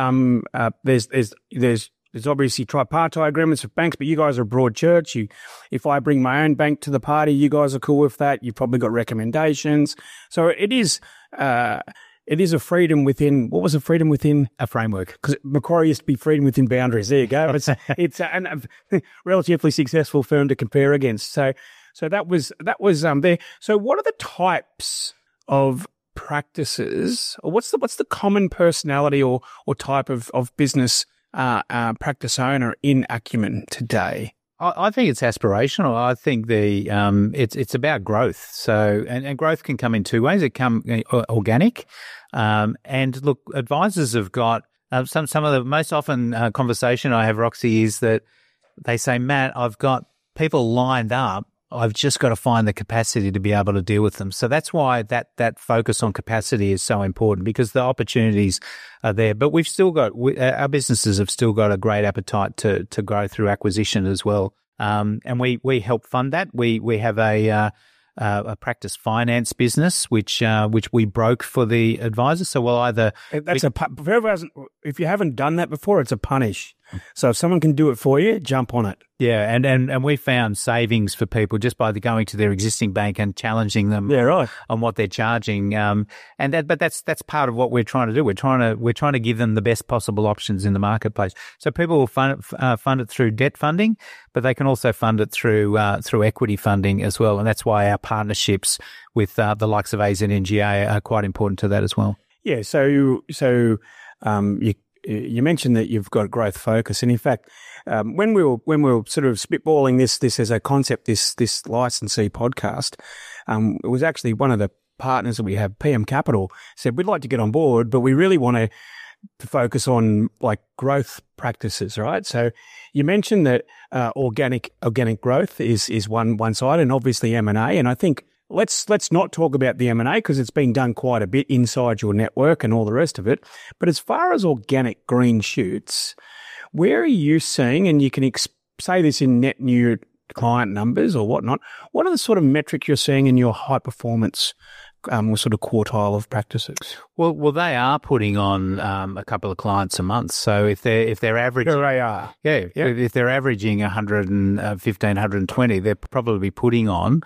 there's obviously tripartite agreements with banks, but you guys are a broad church. If I bring my own bank to the party, you guys are cool with that. You've probably got recommendations. So it is a freedom within. What was a freedom within? A framework. Because Macquarie used to be freedom within boundaries. There you go. It's a relatively successful firm to compare against. So that was there. So what are the types of practices, or what's the common personality or type of business practice owner in Acumen today? I think it's aspirational. I think it's about growth. So and growth can come in two ways. It can organic, and look, advisors have got some of the most often conversation I have, Roxy, is that they say, Matt, I've got people lined up. I've just got to find the capacity to be able to deal with them. So that's why that focus on capacity is so important, because the opportunities are there. But we've still got, our businesses have still got a great appetite to grow through acquisition as well. And we help fund that. We have a practice finance business, which we broke for the advisors. So we'll either... If you haven't done that before, it's a punish. So if someone can do it for you, jump on it. Yeah, and we found savings for people just by going to their existing bank and challenging them on what they're charging. But that's part of what we're trying to do. We're trying to give them the best possible options in the marketplace. So people will fund it through debt funding, but they can also fund it through equity funding as well. And that's why our partnerships with the likes of AZ NGA are quite important to that as well. Yeah. So you mentioned that you've got a growth focus, and in fact, when we were sort of spitballing this as a concept, this licensee podcast, it was actually one of the partners that we have, PM Capital, said we'd like to get on board, but we really want to focus on like growth practices, right? So you mentioned that organic growth is one side, and obviously M&A, and I think. Let's not talk about the M&A because it's been done quite a bit inside your network and all the rest of it. But as far as organic green shoots, where are you seeing, and you can say this in net new client numbers or whatnot, what are the sort of metrics you're seeing in your high performance sort of quartile of practices? Well, they are putting on a couple of clients a month. So if they're averaging, if they're averaging 115, 120, they're probably putting on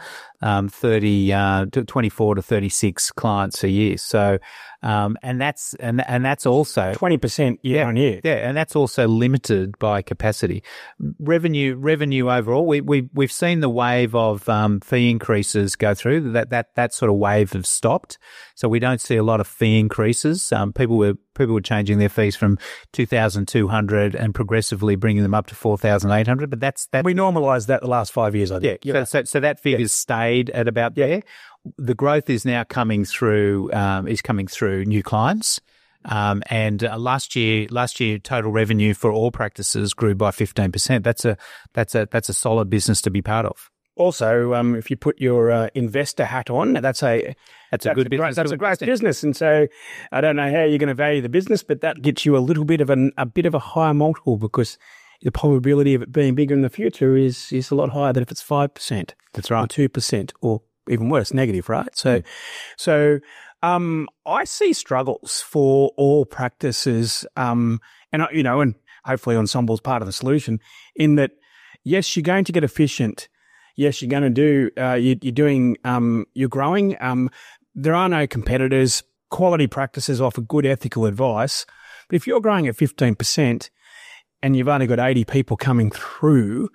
24 to 36 clients a year. So and that's also 20% year on year. Yeah, and that's also limited by capacity. Revenue overall, we've seen the wave of fee increases go through. That sort of wave has stopped. So we don't see a lot of fee increases. People were changing their fees from 2,200 and progressively bringing them up to 4,800. But that's we normalised that the last 5 years, I think. Yeah. So that figure's stayed at about there. The growth is now coming through new clients. And last year total revenue for all practices grew by 15%. That's a solid business to be part of. Also, if you put your investor hat on, that's a good business. That's a great business, and so I don't know how you're going to value the business, but that gets you a little bit of a higher multiple, because the probability of it being bigger in the future is a lot higher than if it's 5%. That's right, or 2%, or even worse, negative. Right. So I see struggles for all practices, and hopefully Ensemble's part of the solution in that. Yes, you're going to get efficient. Yes, you're going to do, you're growing, there are no competitors. Quality practices offer good ethical advice. But if you're growing at 15% and you've only got 80 people coming through,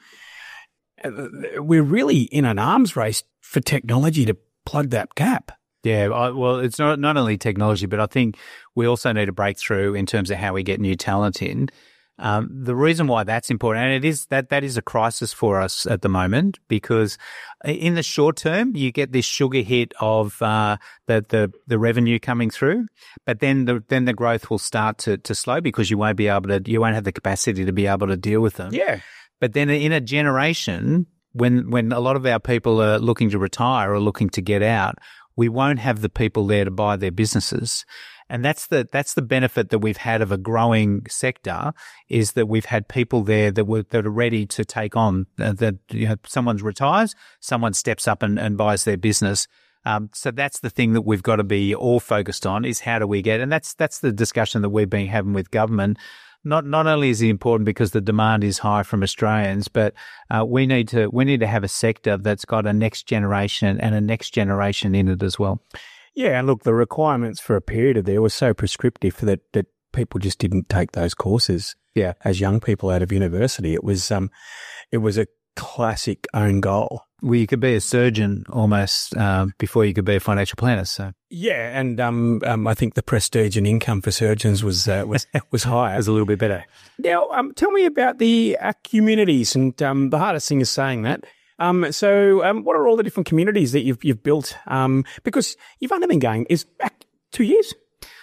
we're really in an arms race for technology to plug that gap. Yeah, well, it's not only technology, but I think we also need a breakthrough in terms of how we get new talent in. The reason why that's important, and it is that is a crisis for us at the moment, because in the short term you get this sugar hit of the revenue coming through, but then the growth will start to slow because you won't have the capacity to be able to deal with them. Yeah. But then in a generation, when a lot of our people are looking to retire or looking to get out, we won't have the people there to buy their businesses. And that's the benefit that we've had of a growing sector, is that we've had people there that are ready to take on someone retires, someone steps up and buys their business. So that's the thing that we've got to be all focused on, is how do we get, and that's the discussion that we've been having with government. Not only is it important because the demand is high from Australians, but we need to have a sector that's got a next generation and a next generation in it as well. Yeah, and look, the requirements for a period there were so prescriptive that people just didn't take those courses. Yeah, as young people out of university, it was a classic own goal. Well, you could be a surgeon almost before you could be a financial planner. So yeah, and I think the prestige and income for surgeons was higher. It was a little bit better. Now, tell me about the communities, and the hardest thing is saying that. So what are all the different communities that you've built? Because you've only been going back 2 years.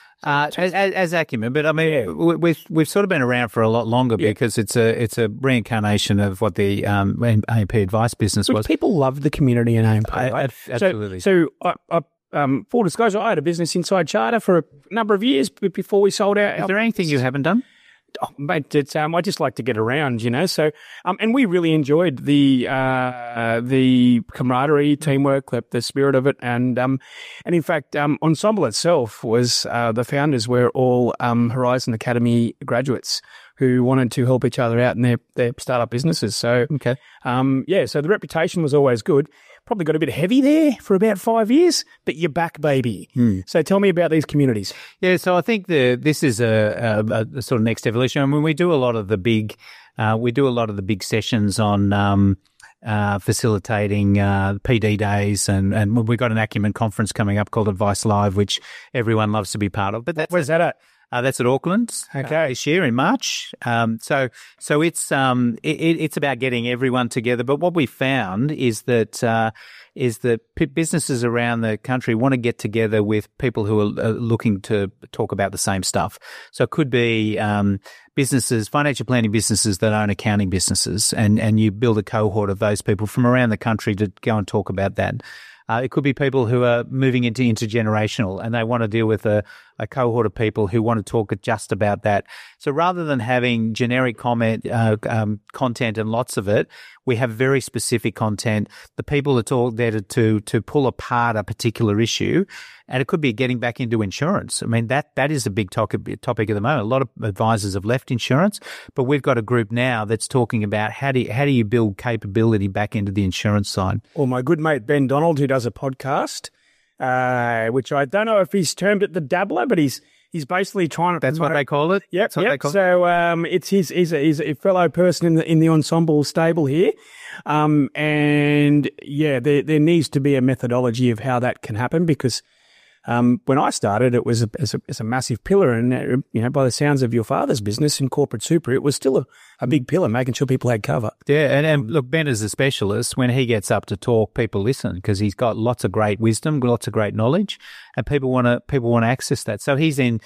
As Acumen, but I mean, we've sort of been around for a lot longer because it's a reincarnation of what the AMP Advice business was. People love the community in AMP. Right? Absolutely. So full disclosure, I had a business inside Charter for a number of years before we sold out. Is there anything you haven't done? Oh, mate, I just like to get around, So, and we really enjoyed the camaraderie, teamwork, the spirit of it, and in fact, Ensemble itself was the founders were all Horizon Academy graduates who wanted to help each other out in their startup businesses. So, okay, so the reputation was always good. Probably got a bit heavy there for about 5 years, but you're back, baby. So tell me about these communities. Yeah, so I think this is a sort of next evolution. I mean, we do a lot of the big sessions on facilitating PD days, and we've got an Acumen conference coming up called Advice Live, which everyone loves to be part of. But where's that at? That's at Auckland this year in March. So it's about getting everyone together. But what we found is that businesses around the country want to get together with people who are looking to talk about the same stuff. So it could be businesses, financial planning businesses that own accounting businesses, and you build a cohort of those people from around the country to go and talk about that. It could be people who are moving into intergenerational, and they want to deal with a cohort of people who want to talk just about that. So rather than having generic content and lots of it, we have very specific content. The people are all there to pull apart a particular issue, and it could be getting back into insurance. I mean, that is a big topic at the moment. A lot of advisors have left insurance, but we've got a group now that's talking about how do you build capability back into the insurance side. Well, my good mate Ben Donald, who does a podcast, which I don't know if he's termed it the Dabbler, but he's basically trying to. That's what they call it. Yep. They call so it's he's a fellow person in the Ensemble stable here, and yeah, there needs to be a methodology of how that can happen, because when I started, it was a massive pillar, and by the sounds of your father's business in corporate super, it was still a big pillar, making sure people had cover. Yeah, and look, Ben is a specialist. When he gets up to talk, people listen because he's got lots of great wisdom, lots of great knowledge, and people want to access that. So he's in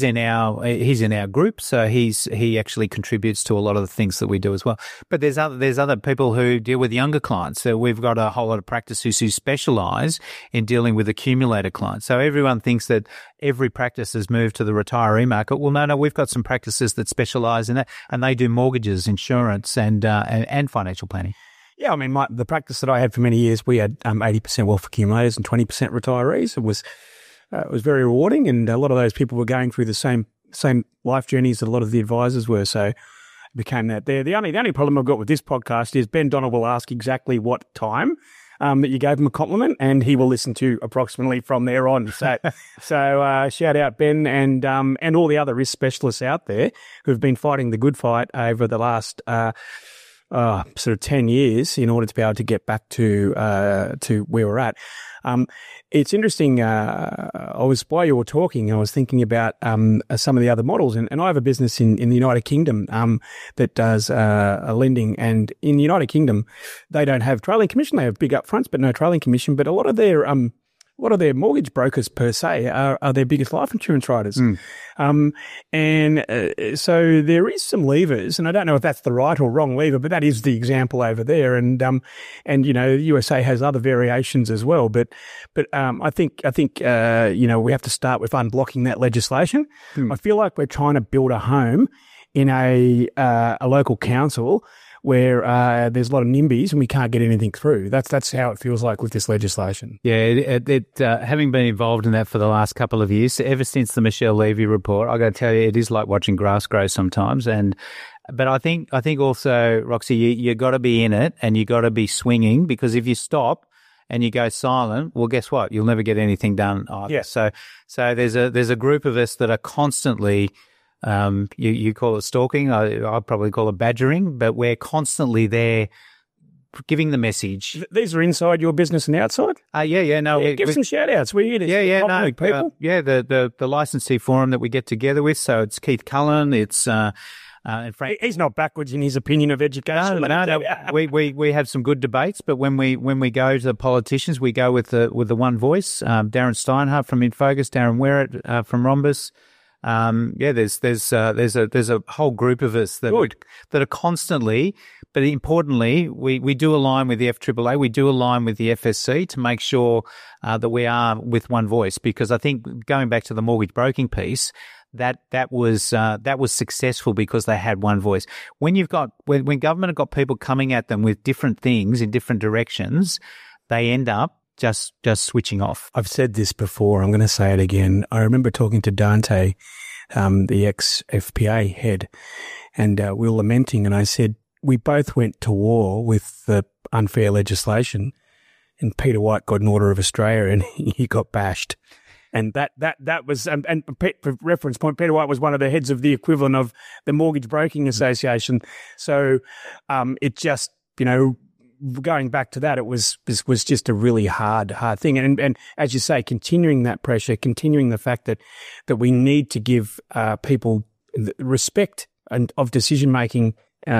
our group. So he actually contributes to a lot of the things that we do as well. But there's other people who deal with younger clients. So we've got a whole lot of practices who specialize in dealing with accumulator clients. So everyone thinks that every practice has moved to the retiree market. Well, no, we've got some practices that specialize in that, and they do mortgages, insurance, and financial planning. Yeah, I mean, the practice that I had for many years, we had 80% wealth accumulators and 20% retirees. It was very rewarding, and a lot of those people were going through the same life journeys that a lot of the advisors were. So it became that. The only problem I've got with this podcast is Ben Donald will ask exactly what time that you gave him a compliment, and he will listen to approximately from there on. So shout out Ben and all the other risk specialists out there who've been fighting the good fight over the last sort of 10 years in order to be able to get back to where we're at. It's interesting. While you were talking, I was thinking about some of the other models, and I have a business in the United Kingdom that does a lending, and in the United Kingdom, they don't have trailing commission. They have big upfronts, but no trailing commission. But a lot of their mortgage brokers per se are their biggest life insurance writers. So there is some levers, and I don't know if that's the right or wrong lever, but that is the example over there. And you know, the USA has other variations as well. But I think you know, we have to start with unblocking that legislation. I feel like we're trying to build a home in a local council where there's a lot of NIMBYs and we can't get anything through. That's how it feels like with this legislation. Yeah, having been involved in that for the last couple of years, ever since the Michelle Levy report, I got to tell you, it is like watching grass grow sometimes. But I think also, Roxy, you got to be in it and you got to be swinging, because if you stop and you go silent, well, guess what? You'll never get anything done either. Yeah. So there's a group of us that are constantly. You call it stalking. I'd probably call it badgering, but we're constantly there giving the message. These are inside your business and outside? Give some shout outs. We're here to people. The licensee forum that we get together with. So it's Keith Cullen. It's and Frank. He's not backwards in his opinion of education. No. We have some good debates, but when we go to the politicians, we go with the one voice. Darren Steinhardt from Infocus, Darren Werrett from Rhombus. There's a whole group of us that are constantly, but importantly, we do align with the FAAA, we do align with the FSC to make sure that we are with one voice, because I think going back to the mortgage broking piece, that was successful because they had one voice. When government have got people coming at them with different things in different directions, they end up just switching off. I've said this before. I'm going to say it again. I remember talking to Dante, the ex-FPA head, and we were lamenting, and I said, we both went to war with the unfair legislation, and Peter White got an Order of Australia and he got bashed. And that was, and for reference point, Peter White was one of the heads of the equivalent of the Mortgage Broking Association. So it just, you know, going back to that, it was just a really hard thing. And as you say, continuing that pressure, continuing the fact that we need to give people respect and of decision making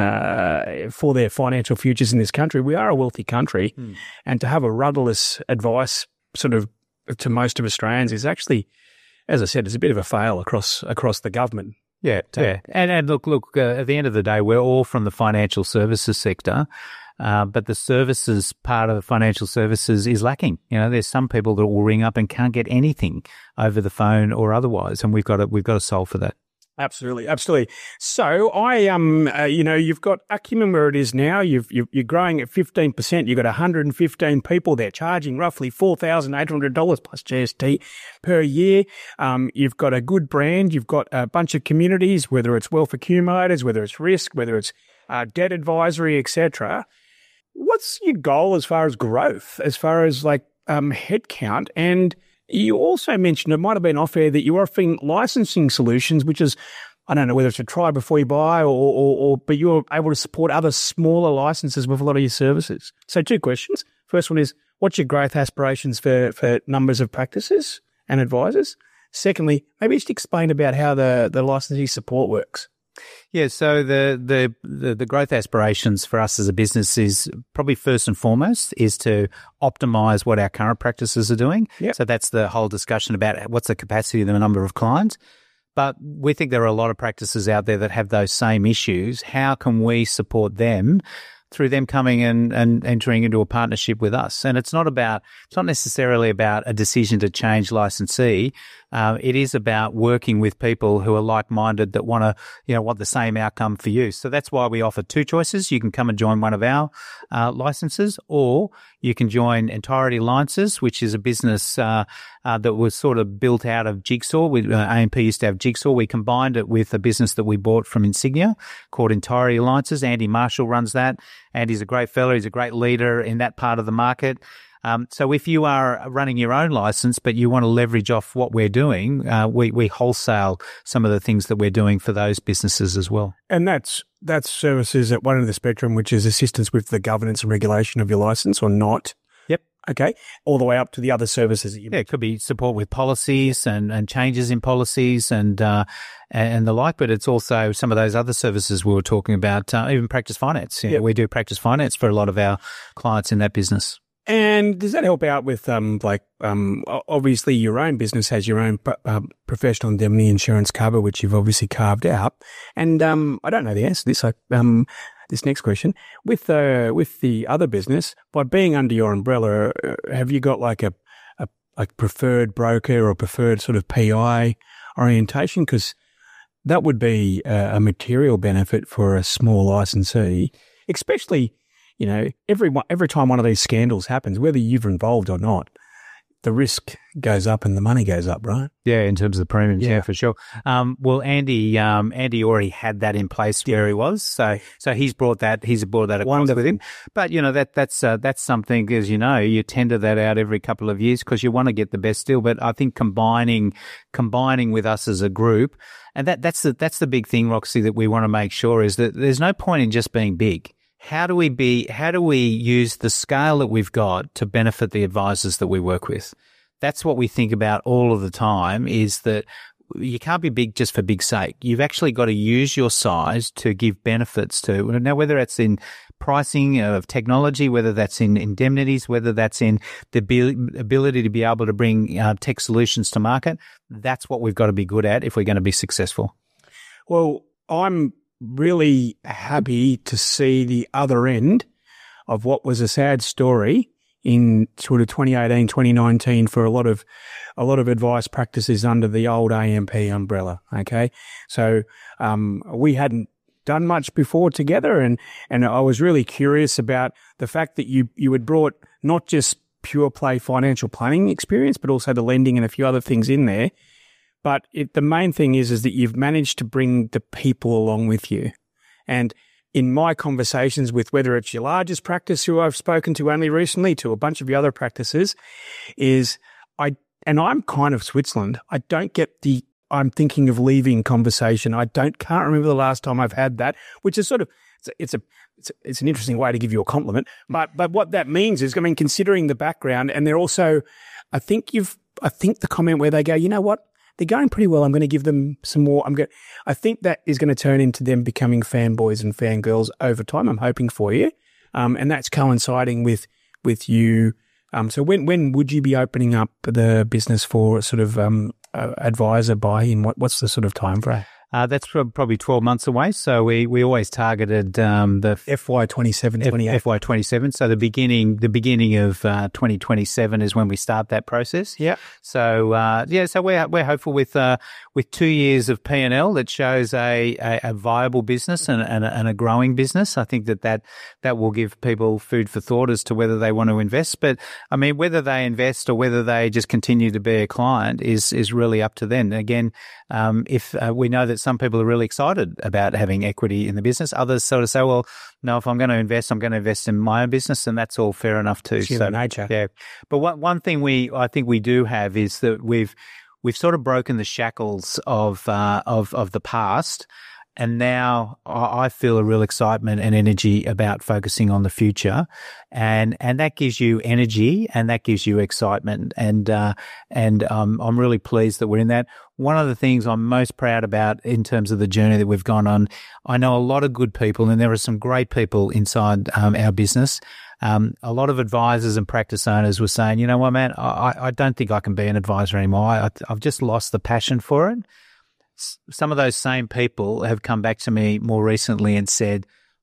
for their financial futures in this country. We are a wealthy country, and to have a rudderless advice sort of to most of Australians is actually, as I said, is a bit of a fail across the government. Yeah. And look, at the end of the day, we're all from the financial services sector. But the services part of the financial services is lacking. You know, there's some people that will ring up and can't get anything over the phone or otherwise, and we've got to solve for that. Absolutely. So you've got Acumen where it is now. You're growing at 15%. You've got 115 people. They're charging roughly $4,800 plus GST per year. You've got a good brand. You've got a bunch of communities, whether it's wealth accumulators, whether it's risk, whether it's debt advisory, etc. What's your goal as far as growth, as far as headcount? And you also mentioned, it might have been off air, that you're offering licensing solutions, which is, I don't know whether it's a try before you buy but you're able to support other smaller licenses with a lot of your services. So 2 questions. First one is, what's your growth aspirations for numbers of practices and advisors? Secondly, maybe just explain about how the licensing support works. Yeah, so the growth aspirations for us as a business is probably first and foremost is to optimize what our current practices are doing. Yep. So that's the whole discussion about what's the capacity of the number of clients. But we think there are a lot of practices out there that have those same issues. How can we support them through them coming and entering into a partnership with us? And it's not necessarily about a decision to change licensee, it is about working with people who are like-minded that want the same outcome for you. So that's why we offer two choices. You can come and join one of our licenses, or you can join Entirety Alliances, which is a business that was sort of built out of Jigsaw. AMP used to have Jigsaw. We combined it with a business that we bought from Insignia called Entirety Alliances. Andy Marshall runs that. Andy's a great fellow. He's a great leader in that part of the market. So if you are running your own license, but you want to leverage off what we're doing, we wholesale some of the things that we're doing for those businesses as well. And that's services at one end of the spectrum, which is assistance with the governance and regulation of your license or not. Yep. Okay. All the way up to the other services that you it could be support with policies and changes in policies and the like, but it's also some of those other services we were talking about, even practice finance. Yep. We do practice finance for a lot of our clients in that business. And does that help out with, obviously your own business has your own professional indemnity insurance cover, which you've obviously carved out. And I don't know the answer to this. This next question, with the other business, by being under your umbrella, have you got like a preferred broker or preferred sort of PI orientation? Because that would be a material benefit for a small licensee, especially. You know, every time one of these scandals happens, whether you're involved or not, the risk goes up and the money goes up, right? Yeah, in terms of the premiums, yeah, for sure. Well, Andy already had that in place where he was, so he's brought that across with him. But you know that's something, as you know, you tender that out every couple of years because you want to get the best deal. But I think combining with us as a group, and that's the big thing, Roxy, that we want to make sure is that there's no point in just being big. How do we use the scale that we've got to benefit the advisors that we work with? That's what we think about all of the time, is that you can't be big just for big's sake. You've actually got to use your size to give benefits to, now whether it's in pricing of technology, whether that's in indemnities, whether that's in the ability to be able to bring tech solutions to market. That's what we've got to be good at if we're going to be successful. Well, I'm really happy to see the other end of what was a sad story in sort of 2018, 2019 for a lot of advice practices under the old AMP umbrella. Okay. So, we hadn't done much before together, and I was really curious about the fact that you had brought not just pure play financial planning experience, but also the lending and a few other things in there. But the main thing is that you've managed to bring the people along with you. And in my conversations with whether it's your largest practice who I've spoken to only recently to a bunch of the other practices I'm kind of Switzerland. I don't get the I'm thinking of leaving conversation. Can't remember the last time I've had that, which is sort of, it's an interesting way to give you a compliment. But what that means is, considering the background, and they're also, I think the comment where they go, you know what? They're going pretty well. I'm going to give them some more. I think that is going to turn into them becoming fanboys and fangirls over time. I'm hoping for you. And that's coinciding with you. So when would you be opening up the business for sort of, advisor buy-in? What's the sort of time frame? That's probably 12 months away. So we always targeted the FY27, 28. FY27. So the beginning of 2027 is when we start that process. Yeah. So so we're hopeful with 2 years of P&L that shows a viable business and a growing business. I think that will give people food for thought as to whether they want to invest. But I mean, whether they invest or whether they just continue to be a client is really up to them. Again, if we know that some people are really excited about having equity in the business. Others sort of say, well, no, if I'm going to invest, I'm going to invest in my own business, and that's all fair enough too. It's human nature. Yeah. But one thing I think we do have is that we've sort of broken the shackles of the past. And now I feel a real excitement and energy about focusing on the future, and that gives you energy and that gives you excitement, and I'm really pleased that we're in that. One of the things I'm most proud about in terms of the journey that we've gone on, I know a lot of good people, and there are some great people inside our business. A lot of advisors and practice owners were saying, you know what, man, I don't think I can be an advisor anymore. I've just lost the passion for it. Some of those same people have come back to me more recently and said,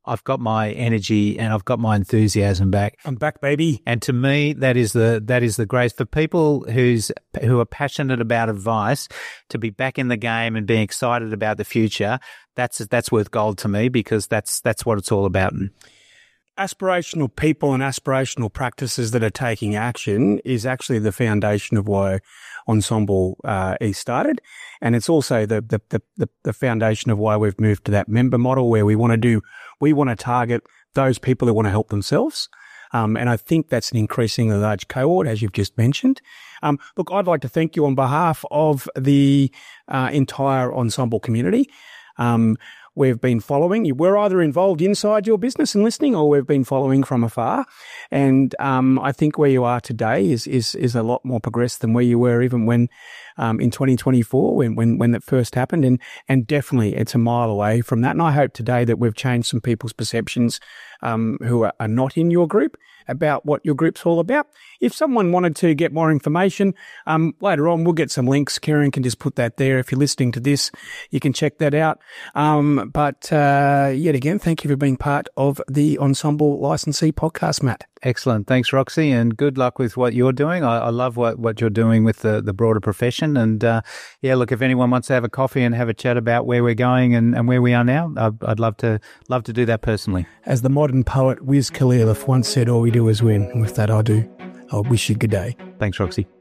I've got my energy and I've got my enthusiasm back. I'm back, baby. And to me, that is the grace for people who are passionate about advice to be back in the game and being excited about the future. That's worth gold to me, because that's what it's all about. Aspirational people and aspirational practices that are taking action is actually the foundation of why Ensemble is started, and it's also the foundation of why we've moved to that member model, where we want to target those people who want to help themselves. And I think that's an increasingly large cohort, as you've just mentioned. Look, I'd like to thank you on behalf of the entire Ensemble community. We've been following you. We're either involved inside your business and listening, or we've been following from afar. And I think where you are today is a lot more progressed than where you were even when in 2024 when that first happened. And definitely it's a mile away from that. And I hope today that we've changed some people's perceptions who are not in your group about what your group's all about. If someone wanted to get more information, later on we'll get some links. Kieran can just put that there. If you're listening to this, you can check that out. But yet again, thank you for being part of the Ensemble Licensee podcast, Matt. Excellent. Thanks, Roxy, and good luck with what you're doing. I love what you're doing with the broader profession. And look, if anyone wants to have a coffee and have a chat about where we're going and where we are now, I'd love to do that personally. As the modern poet Wiz Khalifa once said, all we do is win. And with that, I wish you good day. Thanks, Roxy.